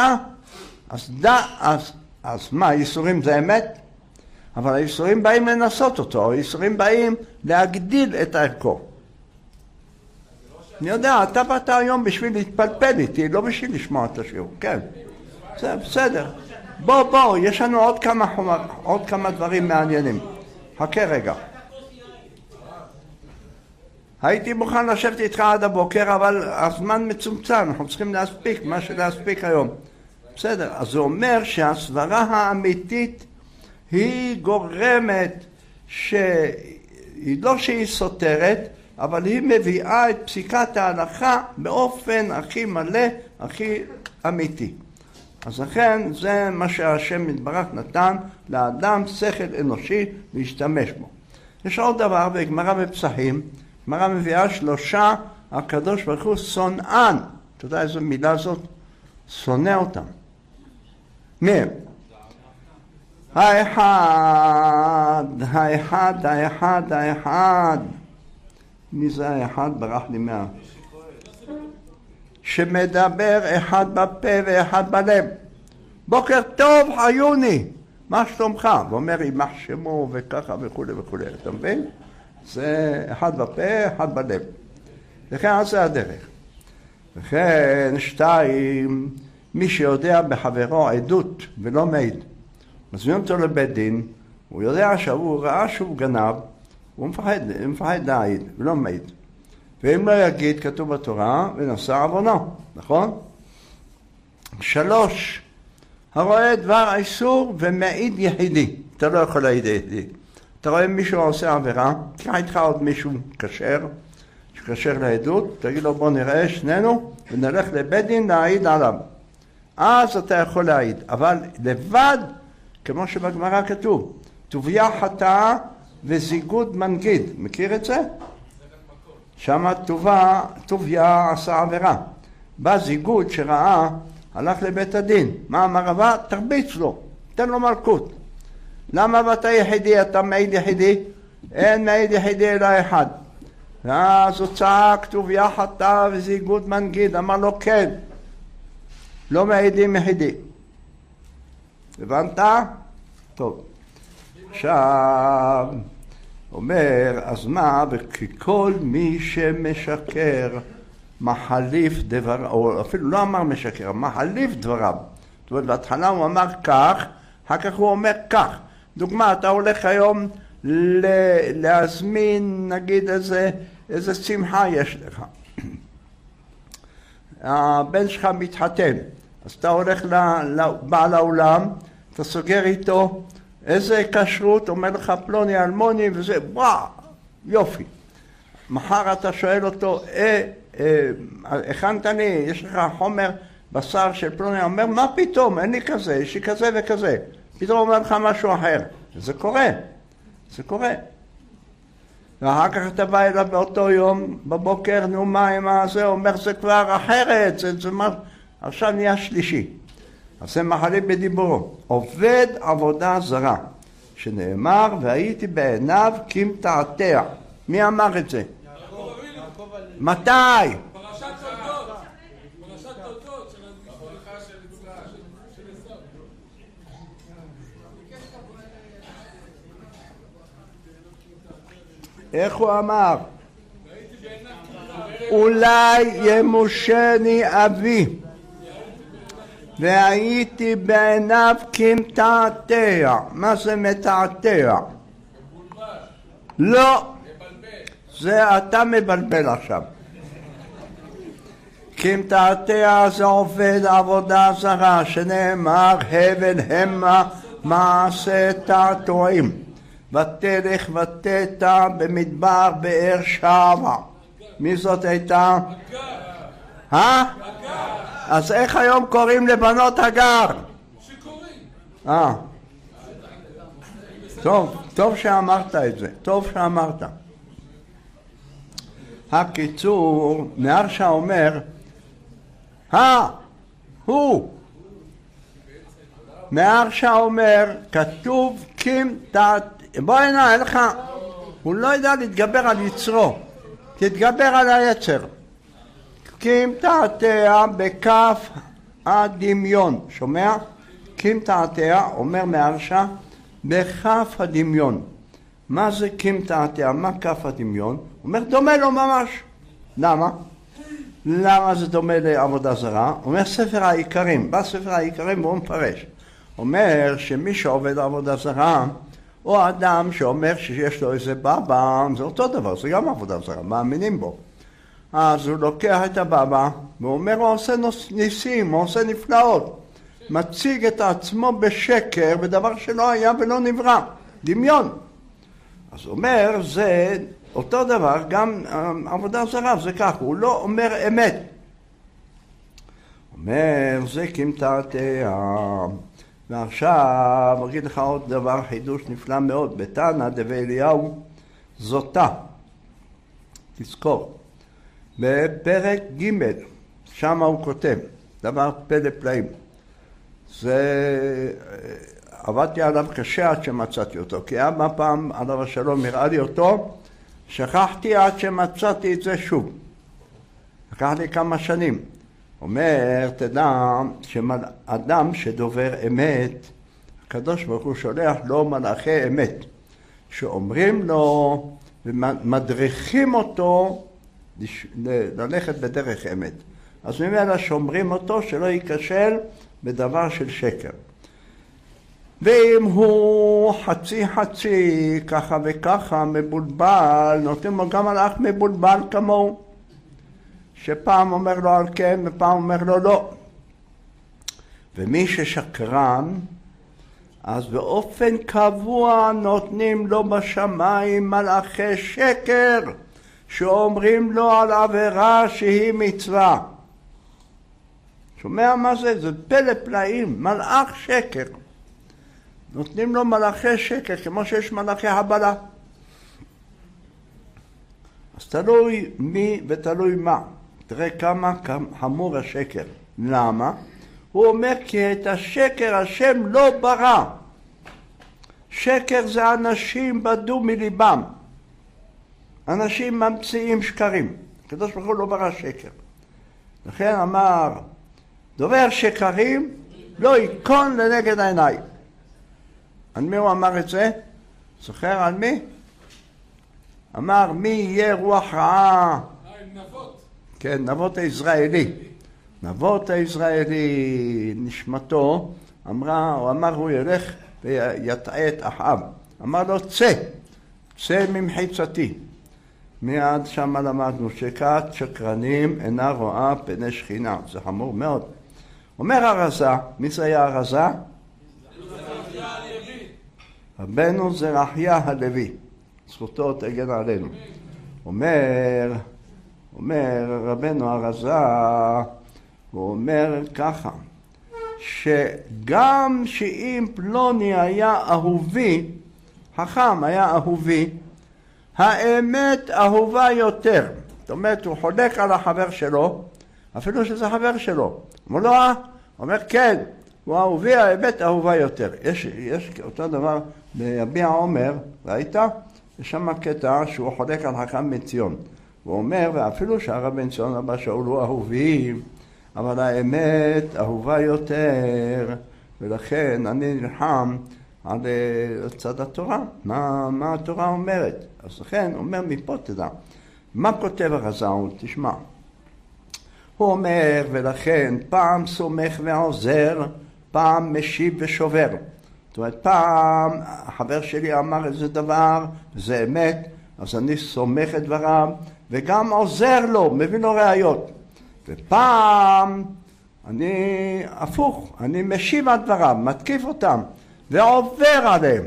אז מה, איסורים זה אמת? אבל האיסורים באים לנסות אותו, האיסורים באים להגדיל את ערכו. אני יודע, אתה באת היום בשביל להתפלפל איתי, לא בשביל לשמוע את השיעור, כן. זה בסדר. בוא, יש לנו עוד כמה דברים מעניינים. חכה רגע. הייתי מוכן לשבת איתך עד הבוקר, אבל הזמן מצומצם, אנחנו צריכים להספיק מה שלהספיק היום. בסדר, אז זה אומר שהסברה האמיתית היא גורמת לא שהיא סותרת, אבל היא מביאה את פסיקת ההלכה באופן הכי מלא, הכי אמיתי. אז לכן זה מה שהשם יתברך נתן לאדם שכל אנושי להשתמש בו. יש עוד דבר בגמרא בפסחים, גמרא מביאה 3, הקדוש ברוך הוא שונאן. אתה יודע איזו מילה זאת? שונא אותם. מי הם? האחד. מי זה האחד? ברח לי מה. שמדבר אחד בפה ואחד בלב. בוקר טוב חיוני, מה שלומך? ואומר יימח שמו וככה וכו' וכו'. אתה מבין? זה אחד בפה, אחד בלב. וכן זה הדרך. וכן 2, מי שיודע בחברו עדות ולא מעיד. מזמין אותו לבית דין, הוא יודע שהוא ראה שהוא גנב, הוא מפחד להעיד ולא מעיד. ואם לא יגיד, כתוב בתורה, ונשא עוונו, נכון? 3, הרואה דבר איסור ומעיד יחידי. אתה לא יכול להעיד יחידי. אתה רואה מישהו עושה עבירה, תקח איתך עוד מישהו כשר, שכשר לעדות, תגיד לו בוא נראה שנינו, ונלך לבית דין להעיד עליו. אז אתה יכול להעיד, אבל לבד, כמו שבגמרא כתוב, טוביה חטאה וזיגוד מנגיד. מכיר את זה? שם טוביה עשה עבירה. בא זיגוד שראה, הלך לבית הדין. מה אמר רבה? תרביץ לו, תן לו מלכות. למה באת יחידי? אתה מעיד יחידי? אין מעיד יחידי אלא אחד. ואז הוא צעק, טוביה חטאה וזיגוד מנגיד. אמר לו כן, לא מעידים יחידי. הבנת? טוב. עכשיו, אומר, אז מה? וכי כל מי שמשקר מחליף דבר, או אפילו לא אמר משקר, מחליף דבריו. זאת אומרת, בהתחלה הוא אמר כך, אחר כך הוא אומר כך. דוגמה, אתה הולך היום להזמין, נגיד איזה שמחה יש לך. הבן שלך מתחתן, אז אתה הולך לבעל האולם, אתה סוגר איתו, איזה כשרות, אומר לך פלוני אלמוני וזה, וואו, יופי. מחר אתה שואל אותו, הכנת לי, יש לך חומר בשר של פלוני, אומר, מה פתאום, אין לי כזה, יש לי כזה וכזה. פתאום אומר לך משהו אחר. זה קורה, זה קורה. ואחר כך אתה בא אליו באותו יום, בבוקר, נו מה עם הזה, אומר, זה כבר אחרת, זה מה, עכשיו נהיה שלישי. אז זה מחליף בדיבורו. עובד עבודה זרה. שנאמר, והייתי בעיניו כמתעתע. מי אמר את זה? מתי? פרשת תולדות. פרשת תולדות של הברכה של עשיו. איך הוא אמר? אולי ימושני אבי והייתי בעיניו כמתעתע. מה זה מתעתע? לא, זה אתה מבלבל עכשיו. כמתעתע זה עובד עבודה זרה, שנאמר הבל המה מעשה תעתועים, ותלך ותטע במדבר באר שבע. מי זאת הייתה? אז איך היום קוראים לבנות הגר? שקוראים. טוב שאמרת את זה, טוב שאמרת. הקיצור, מהרש"א אומר, הוא. מהרש"א אומר, כתוב בוא הנה, אין לך, הוא לא יודע להתגבר על יצרו, תתגבר על היצר. כמתעתע בכף הדמיון, שומע? כמתעתע, אומר מהרש"א, בכף הדמיון. מה זה כמתעתע? מה כף הדמיון? אומר דומה לו ממש. למה? למה זה דומה לעבודה זרה? אומר ספר העיקרים, בא ספר העיקרים והוא מפרש. אומר שמי שעובד עבודה זרה, או אדם שאומר שיש לו איזה בבא, זה אותו דבר, זה גם עבודה זרה, מאמינים בו. אז הוא לוקח את הבבא, והוא אומר, הוא עושה ניסים, הוא עושה נפלאות. מציג את עצמו בשקר, בדבר שלא היה ולא נברא, דמיון. אז הוא אומר, זה אותו דבר, גם עבודה זרה, זה כך, הוא לא אומר אמת. אומר, זה כמתעתע. ועכשיו, אגיד לך עוד דבר, חידוש נפלא מאוד, בתנא דבי אליהו, זוטה. תזכור. בפרק ג' שם הוא כותב, דבר פלא פלאים. זה, עבדתי עליו קשה עד שמצאתי אותו, כי אבא פעם עליו השלום הראה לי אותו, שכחתי עד שמצאתי את זה שוב. לקח לי כמה שנים. אומר, תדע שאדם שדובר אמת, הקדוש ברוך הוא שולח לו מלאכי אמת, שאומרים לו ומדריכים אותו ללכת בדרך אמת. אז ממילא שומרים אותו שלא ייכשל בדבר של שקר. ואם הוא חצי ככה וככה מבולבל, נותנים לו גם מלאך מבולבל כמוהו, שפעם אומר לו על כן ופעם אומר לו לא. ומי ששקרן, אז באופן קבוע נותנים לו בשמיים מלאכי שקר, שאומרים לו על עבירה שהיא מצווה. שומע מה זה? זה פלא פלאים, מלאך שקר. נותנים לו מלאכי שקר, כמו שיש מלאכי הבלה. אז תלוי מי ותלוי מה. תראה כמה חמור השקר. למה? הוא אומר כי את השקר השם לא ברא. שקר זה אנשים בדו מליבם. אנשים ממציאים שקרים. הקדוש ברוך הוא לא ברא שקר. לכן אמר, דובר שקרים לא ייכון לנגד העיניים. על מי הוא אמר את זה? זוכר על מי? אמר מי יהיה רוח רעה? נבות. כן, נבות הישראלי. נבות הישראלי, נשמתו, הוא אמר הוא ילך ויטעה את אחאב. אמר לו צא ממחיצתי. מיד שם למדנו שכת שקרנים אינה רואה פני שכינה. זה חמור מאוד. אומר הרזה, מי זה היה הרזה? רבנו זרחיה הלוי, זכותו תגן עלינו. אומר רבנו הרזה, הוא אומר ככה, שגם שאם פלוני היה אהובי, חכם היה אהובי, האמת אהובה יותר. זאת אומרת, הוא חולק על החבר שלו, אפילו שזה חבר שלו. אומר לו, אומר כן, הוא אהובי, האמת אהובה יותר. יש אותו דבר ביביע עומר, ראית? יש שם קטע שהוא חולק על חכם בן ציון. הוא אומר, ואפילו שהרב בן ציון אבא שאול הוא אהובי, אבל האמת אהובה יותר, ולכן אני נלחם על צד התורה. מה התורה אומרת? אז לכן הוא אומר מפה תדע. מה כותב הרז"ל? תשמע. הוא אומר, ולכן פעם סומך ועוזר, פעם משיב ושובר. זאת אומרת, פעם החבר שלי אמר איזה דבר, זה אמת, אז אני סומך את דבריו, וגם עוזר לו, מביא לו ראיות. ופעם אני הפוך, אני משיב על דבריו, מתקיף אותם, ועובר עליהם.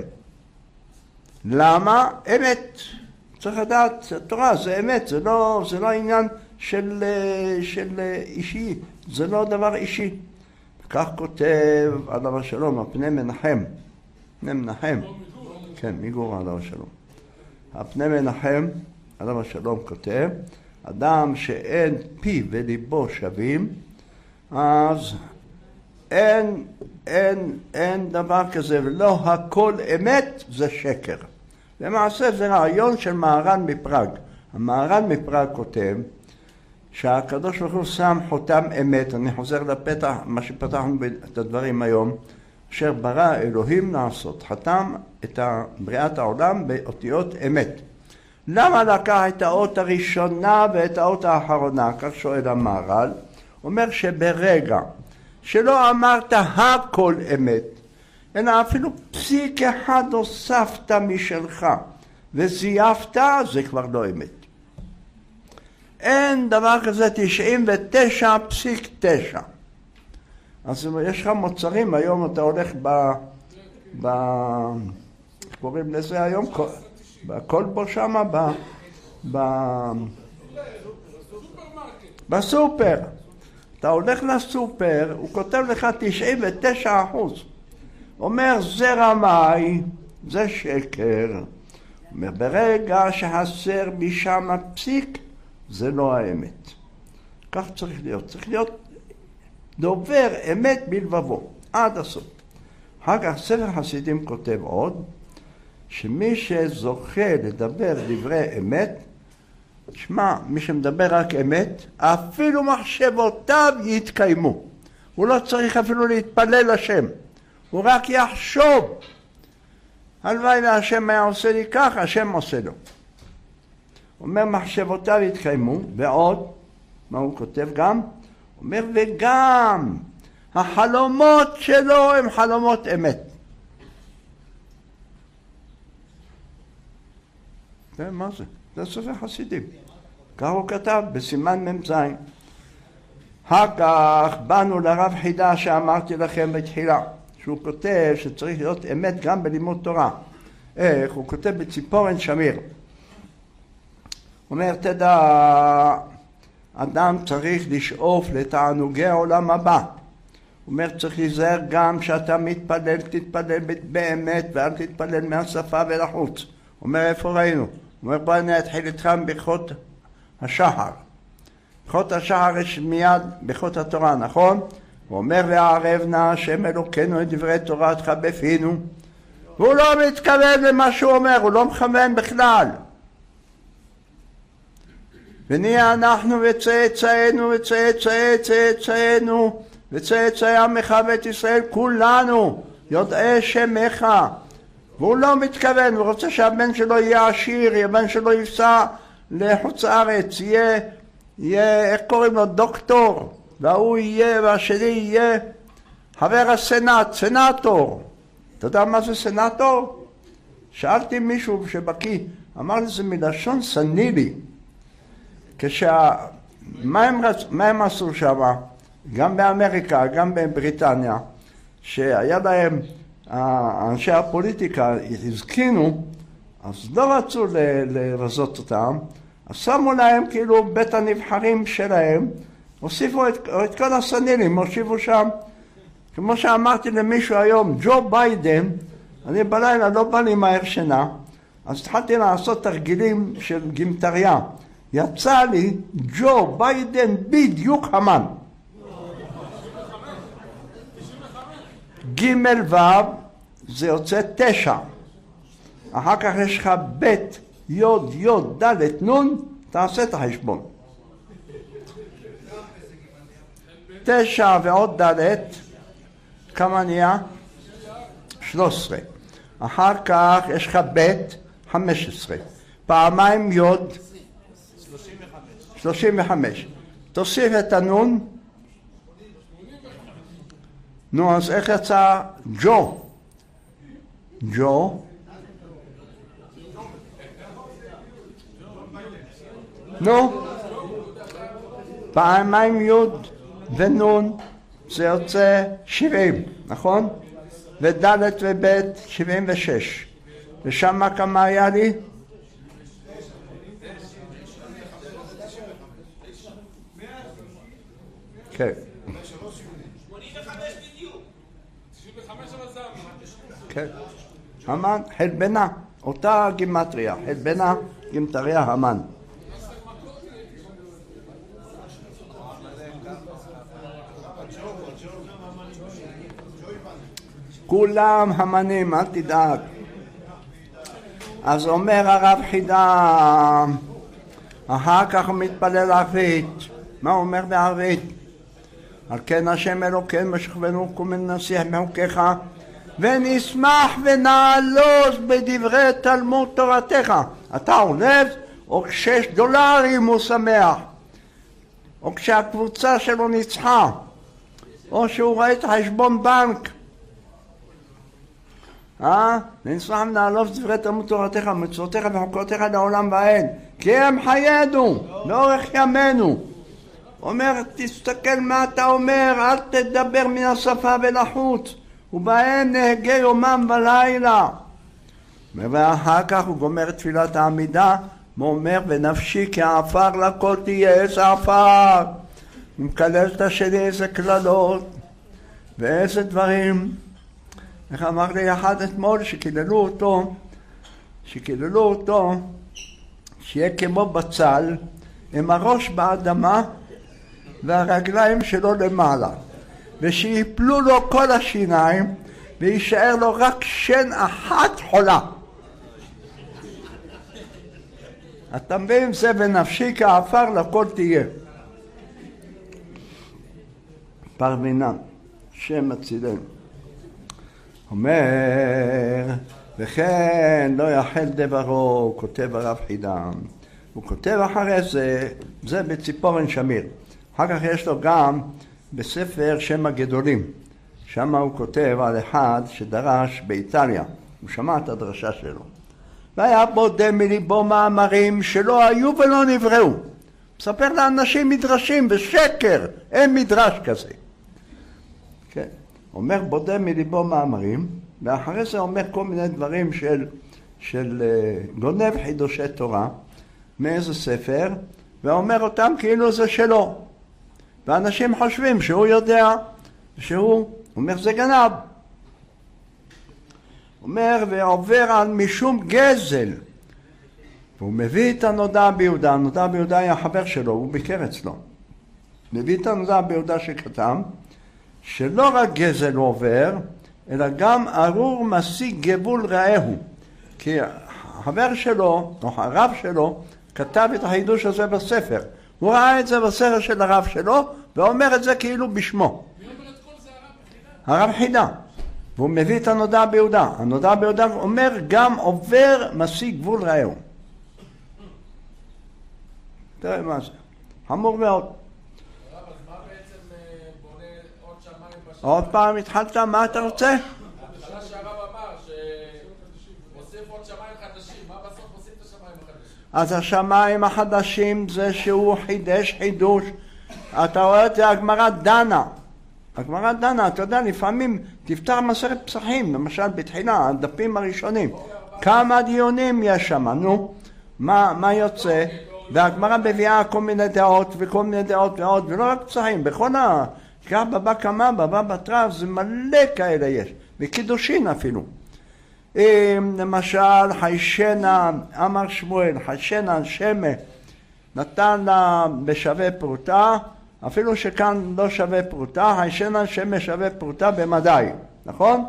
למה? אמת. צריך לדעת, התורה זה אמת, זה לא עניין של אישי, זה לא דבר אישי. כך כותב עליו השלום, הפני מנחם. פני מנחם. כן, מגור עליו השלום. הפני מנחם, עליו השלום כותב, אדם שאין פי וליבו שווים, אז אין דבר כזה, ולא הכל אמת זה שקר. למעשה זה רעיון של מהר"ן מפראג. המהר"ן מפראג כותב שהקדוש ברוך הוא שם חותם אמת. אני חוזר לפתח, מה שפתחנו את הדברים היום, אשר ברא אלוהים לעשות, חתם את בריאת העולם באותיות אמת. למה לקח את האות הראשונה ואת האות האחרונה? כך שואל המהר"ל. אומר שברגע שלא אמרת הכל אמת, אלא אפילו פסיק אחד הוספת משלך וזייפת, זה כבר לא אמת. אין דבר כזה 99.9. אז יש לך מוצרים, היום אתה הולך קוראים לזה היום? בקולבו שמה, בסופר. אתה הולך לסופר, הוא כותב לך 99%. אומר זה רמאי, זה שקר. אומר ברגע שהסר משם הפסיק, זה לא האמת. כך צריך להיות. צריך להיות דובר אמת בלבבו, עד הסוף. אחר כך ספר חסידים כותב עוד, שמי שזוכה לדבר דברי אמת, שמע, מי שמדבר רק אמת, אפילו מחשבותיו יתקיימו. הוא לא צריך אפילו להתפלל לשם. הוא רק יחשוב. הלוואי והשם היה עושה לי כך, השם עושה לו. הוא אומר מחשבותיו יתקיימו, ועוד, מה הוא כותב גם? הוא אומר וגם החלומות שלו הם חלומות אמת. מה זה? זה ספר חסידים. כך הוא כתב בסימן מ"ז. אחר כך באנו לרב חידה שאמרתי לכם בתחילה, שהוא כותב שצריך להיות אמת גם בלימוד תורה. איך? הוא כותב בציפורן שמיר. הוא אומר, תדע, אדם צריך לשאוף לתענוגי העולם הבא. הוא אומר, צריך להיזהר גם שאתה מתפלל, תתפלל באמת, ואל תתפלל מהשפה ולחוץ. הוא אומר, איפה ראינו? הוא אומר, בוא אני אתחיל איתכם ברכות השחר. ברכות השחר יש מיד ברכות התורה, נכון? הוא אומר, וערב נא השם אלוקינו את דברי תורתך בפינו. והוא לא מתכוון למה שהוא אומר, הוא לא מכוון בכלל. ונהיה אנחנו וצאצאינו וצאצאי צאצאינו וצאצאי עמך בית ישראל כולנו יודעי שמך. והוא לא מתכוון, הוא רוצה שהבן שלו יהיה עשיר, הבן שלו ייסע לחוץ הארץ, יהיה, איך קוראים לו, דוקטור, והוא יהיה, והשני יהיה חבר הסנאט, סנאטור. אתה יודע מה זה סנאטור? שאלתי מישהו שבקי, אמר לי זה מלשון סנילי. מה הם עשו שם, גם באמריקה, גם בבריטניה, שהיה להם, אנשי הפוליטיקה הזקינו, אז לא רצו לרזות אותם, אז שמו להם כאילו בית הנבחרים שלהם, הוסיפו את כל הסנילים, הושיבו שם, כמו שאמרתי למישהו היום, ג'ו ביידן, אני בלילה לא בא לי מהר שינה, אז התחלתי לעשות תרגילים של גימטריה, יצא לי ג'ו ביידן בדיוק המן. ג' ו' זה יוצא 9. אחר כך יש לך ב' י' י' ד' נ', תעשה את החשבון. 9 ועוד ד', כמה נהיה? 13. אחר כך יש לך ב' 15. פעמיים י' 35. תוסיף את הנון. נו, אז איך יצא ג'ו? ג'ו. נו, פעמיים י' ונון, זה יוצא 70, נכון? וד' וב' 76. ושם כמה היה לי? כן. 85 בדיוק. 95 אבל זה כן. המן, חלבנה, אותה גימטריה, חלבנה, גימטריה המן. כולם המנים, אל תדאג. אז אומר הרב חידה, אחר כך הוא מתפלל ערבית. מה הוא אומר בערבית? על כן השם אלוקינו משכבנו קום נשיח מחוקיך ונשמח ונעלוז בדברי תלמוד תורתך. אתה עונב או $6 הוא שמח, או כשהקבוצה שלו ניצחה, או שהוא רואה את חשבון בנק. ונשמח ונעלוז בדברי תלמוד תורתך ומצוותיך וחוקותיך לעולם ועד, כי הם חיינו לאורך ימינו. אומר, תסתכל מה אתה אומר, אל תדבר מן השפה ולחוץ, ובהם נהגה יומם ולילה. ואחר כך הוא גומר תפילת העמידה, הוא אומר, ונפשי כעפר לכל תהיה, איזה עפר. הוא מקלל את השני איזה כללות, ואיזה דברים. איך אמר לי אחד אתמול שקיללו אותו, שיהיה כמו בצל, עם הראש באדמה, והרגליים שלו למעלה, ושיפלו לו כל השיניים וישאר לו רק שן אחת חולה. אתה מבין, זה ונפשי כעפר לכל תהיה. פרמינה, שם הצילם. אומר, וכן לא יחל דברו, כותב הרב חידה. הוא כותב אחרי זה בציפורן שמיר. אחר כך יש לו גם בספר שם הגדולים. שם הוא כותב על אחד שדרש באיטליה. הוא שמע את הדרשה שלו. והיה בודה מליבו מאמרים שלא היו ולא נבראו. מספר לאנשים מדרשים בשקר, אין מדרש כזה. כן. אומר בודה מליבו מאמרים, ואחרי זה אומר כל מיני דברים של גונב חידושי תורה, מאיזה ספר, ואומר אותם כאילו זה שלו. ואנשים חושבים שהוא יודע, שהוא אומר זה גנב. אומר ועובר על משום גזל. והוא מביא את הנודע ביהודה, הנודע ביהודה היה חבר שלו, הוא ביקר אצלו. מביא את הנודע ביהודה שכתב, שלא רק גזל הוא עובר, אלא גם ארור משיג גבול רעהו. כי החבר שלו, או הרב שלו, כתב את החידוש הזה בספר. הוא ראה את זה בספר של הרב שלו, ואומר את זה כאילו בשמו. מי אומר את כל זה הרב חידה? הרב חידה. והוא מביא את הנודע ביהודה. הנודע ביהודה אומר גם עובר משיג גבול רעהו. תראה מה זה. חמור מאוד. הרב, אז מה בעצם בונה עוד שמיים בשמיים? עוד פעם התחלת, מה אתה רוצה? ההתחלה שהרב אמר שמוסיף עוד שמיים חדשים, מה בסוף מוסיף את השמיים החדשים? אז השמיים החדשים זה שהוא חידש חידוש. אתה רואה את זה, הגמרא דנה. הגמרא דנה, אתה יודע, לפעמים תפתח מסכת פסחים, למשל בתחילה, הדפים הראשונים. כמה דיונים יש שם, נו? מה יוצא? והגמרא מביאה כל מיני דעות וכל מיני דעות ועוד, ולא רק פסחים, בכל כך בבא קמא, בבא בתרא, זה מלא כאלה יש, וקידושין אפילו. למשל, חיישנה, אמר שמואל, חיישנה שמה, נתן לה בשווה פרוטה, אפילו שכאן לא שווה פרוטה, חיישנה שמה שווה פרוטה במדי, נכון?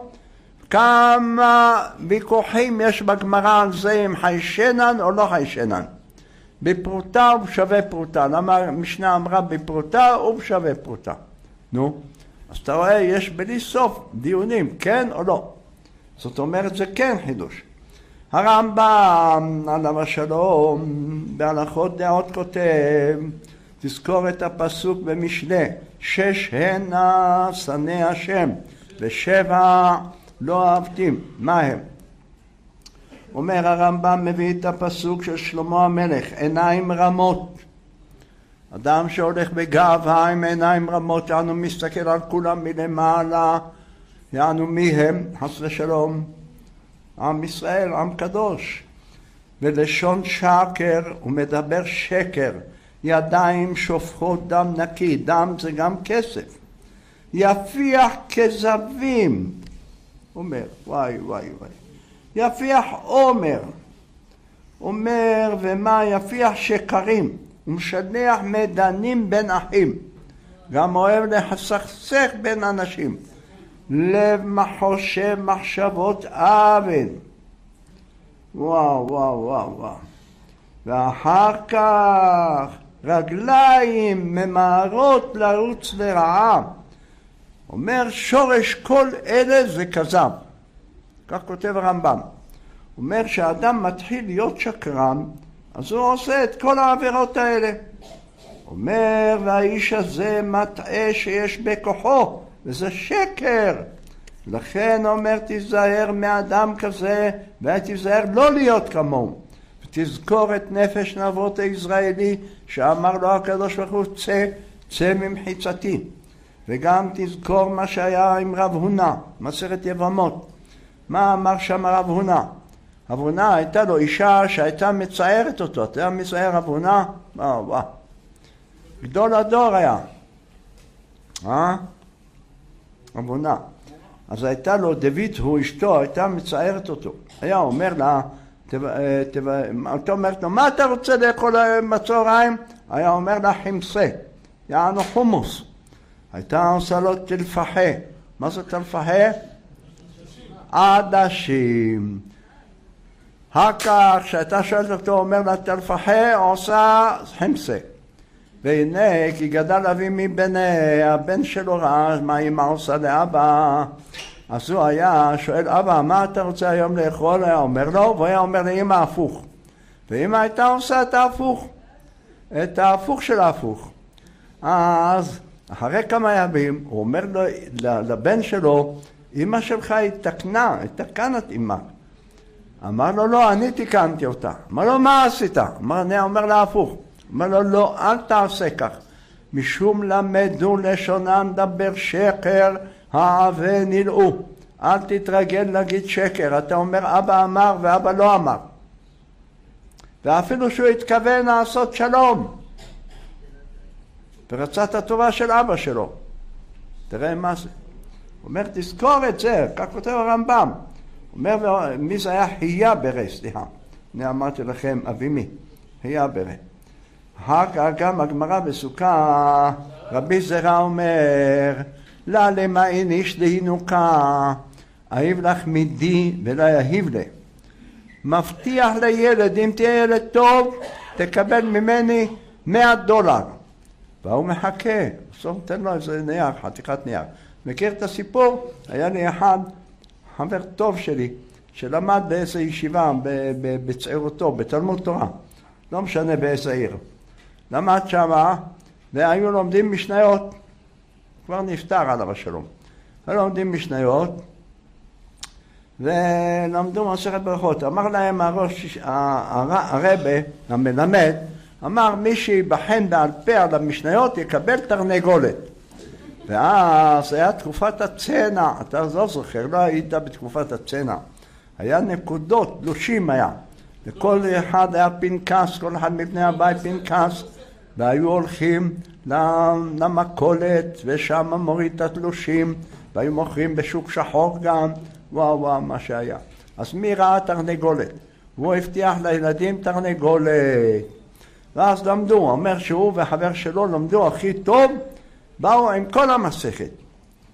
כמה ויכוחים יש בגמרא על זה אם חיישנן או לא חיישנן. בפרוטה ובשווה פרוטה. למה המשנה אמרה בפרוטה ובשווה פרוטה? נו, אז אתה רואה, יש בלי סוף דיונים, כן או לא. זאת אומרת, זה כן חידוש. הרמב"ם, עליו השלום, בהלכות דעות כותב, תזכור את הפסוק במשנה, 6 הנה שנא השם, ו7 לא אהבתים. מה הם? אומר הרמב"ם, מביא את הפסוק של שלמה המלך, עיניים רמות. אדם שהולך בגאווה עם עיניים רמות, יענו מסתכל על כולם מלמעלה, יענו מי הם? חס ושלום. עם ישראל, עם קדוש. ולשון שקר, הוא מדבר שקר. ידיים שופכות דם נקי, דם זה גם כסף. יפיח כזבים, אומר, וואי וואי וואי. יפיח עומר, אומר, ומה יפיח שקרים, ומשלח מדנים בין אחים, גם אוהב לחסכסך בין אנשים, לב מחושב מחשבות אבן, וואו וואו וואו וואו, ואחר כך רגליים ממהרות לרוץ לרעה, אומר שורש כל אלה זה כזב. כך כותב הרמב"ם. הוא אומר שהאדם מתחיל להיות שקרן, אז הוא עושה את כל העבירות האלה. הוא אומר, והאיש הזה מטעה שיש בכוחו, וזה שקר. לכן אומר, תיזהר מאדם כזה, ותיזהר לא להיות כמוהו. ותזכור את נפש נבות הישראלי, שאמר לו הקדוש ברוך הוא, צא ממחיצתי. וגם תזכור מה שהיה עם רב הונא, מסכת יבמות. מה אמר שם רב הונא? רב הונא הייתה לו אישה שהייתה מצערת אותו. אתה יודע מצער רב הונא? וואו. גדול הדור היה. רב הונא. אז הייתה לו דוד, הוא אשתו, הייתה מצערת אותו. היה אומר לה, אתה אומרת לו, מה אתה רוצה לאכול בצהריים? היה אומר לה חמסה, יענו חומוס. הייתה עושה לו תלפחה. מה זה תלפחה? עדשים. אחר שהייתה שואלת אותו, אומר לה תלפחה, עושה חמסה. והנה, כי גדל אבי מבני, הבן שלו ראה מה אמא עושה לאבא. אז הוא היה שואל, אבא, מה אתה רוצה היום לאכול? היה אומר לו, והוא היה אומר לאמא הפוך. ואמא הייתה עושה את ההפוך. את ההפוך של ההפוך. אז אחרי כמה ימים, הוא אומר לו, לבן שלו, אמא שלך התקנת אמא. אמר לו, לא, אני תיקנתי אותה. אמר לו, מה עשית? אומר לה הפוך. אמר לו, לא, אל תעשה כך. משום למדו לשונם דבר שקר, העווה נלאו. אל תתרגל להגיד שקר. אתה אומר, אבא אמר ואבא לא אמר. ואפילו שהוא התכוון לעשות שלום. ורצה את הטובה של אבא שלו. תראה מה זה. הוא אומר, תזכור את זה, כך כותב הרמב"ם. הוא אומר, מי זה היה? היה ברה, סליחה. אני אמרתי לכם, אבימי, היה ברה. אחר כך גם הגמרא בסוכה, רבי זרע אומר, לא למעין איש להינוקה, אהיב לך מידי ולא יהיב לה. מבטיח לילד, אם תהיה ילד טוב, תקבל ממני $100. והוא מחכה, בסוף נתן לו איזה נייר, חתיכת נייר. מכיר את הסיפור? היה לי אחד, חבר טוב שלי, שלמד באיזה ישיבה בצעירותו, בתלמוד תורה. לא משנה באיזה עיר. למד שמה, והיו לומדים משניות. כבר נפטר עליו השלום. היו לומדים משניות, ולמדו מסכת ברכות. אמר להם הרבה, המלמד, אמר מי שיבחן בעל פה על המשניות יקבל תרנגולת. ואז היה תקופת הצנע, אתה לא זוכר, לא היית בתקופת הצנע. היה נקודות, תלושים היה. לכל אחד היה פנקס, כל אחד מבני הבית פנקס, והיו הולכים למכולת, ושם מוריד את התלושים, והיו מוכרים בשוק שחור גם, וואו, מה שהיה. אז מי ראה תרנגולת? הוא הבטיח לילדים תרנגולת. ואז למדו, אומר שהוא וחבר שלו למדו הכי טוב, באו עם כל המסכת.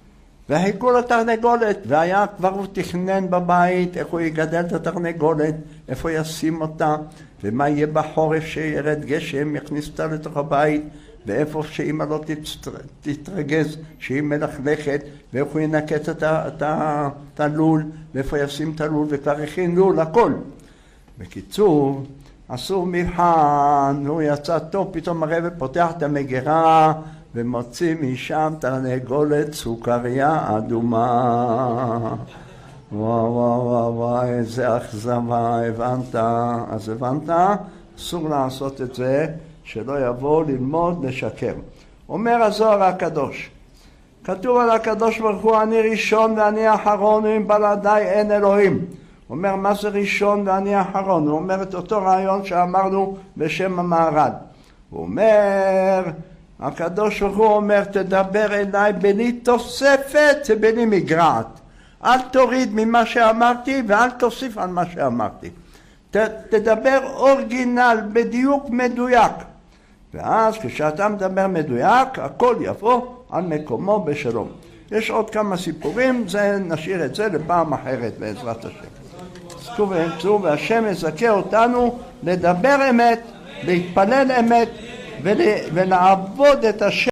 וחיכו לתרנגולת, והיה כבר הוא תכנן בבית איך הוא יגדל את התרנגולת, איפה ישים אותה, ומה יהיה בחורף שירד גשם, יכניס אותה לתוך הבית, ואיפה שאמא לא תתרגז, שהיא מלכלכת, ואיפה הוא ינקט את הלול, ואיפה ישים את הלול, וכבר הכין לול, הכל. בקיצור, עשו מבחן, והוא יצא טוב, פתאום הרב פותח את המגירה, ומוציא משם תרנגולת סוכריה אדומה. וואו וואו וואו וואו, איזה אכזבה, הבנת? אז הבנת? אסור לעשות את זה, שלא יבוא ללמוד לשקר. אומר הזוהר הקדוש, כתוב על הקדוש ברוך הוא, אני ראשון ואני אחרון, ועם בלעדיי אין אלוהים. הוא אומר, מה זה ראשון ואני אחרון? הוא אומר את אותו רעיון שאמרנו בשם המהר"ל. הוא אומר, הקדוש ברוך הוא אומר, תדבר אליי בלי תוספת ובלי מגרעת. אל תוריד ממה שאמרתי ואל תוסיף על מה שאמרתי. תדבר אורגינל, בדיוק מדויק. ואז כשאתה מדבר מדויק, הכל יבוא על מקומו בשלום. יש עוד כמה סיפורים, נשאיר את זה לפעם אחרת בעזרת השם. עסקו ואמצו, והשם יזכה אותנו לדבר אמת, להתפלל אמת ולעבוד את השם.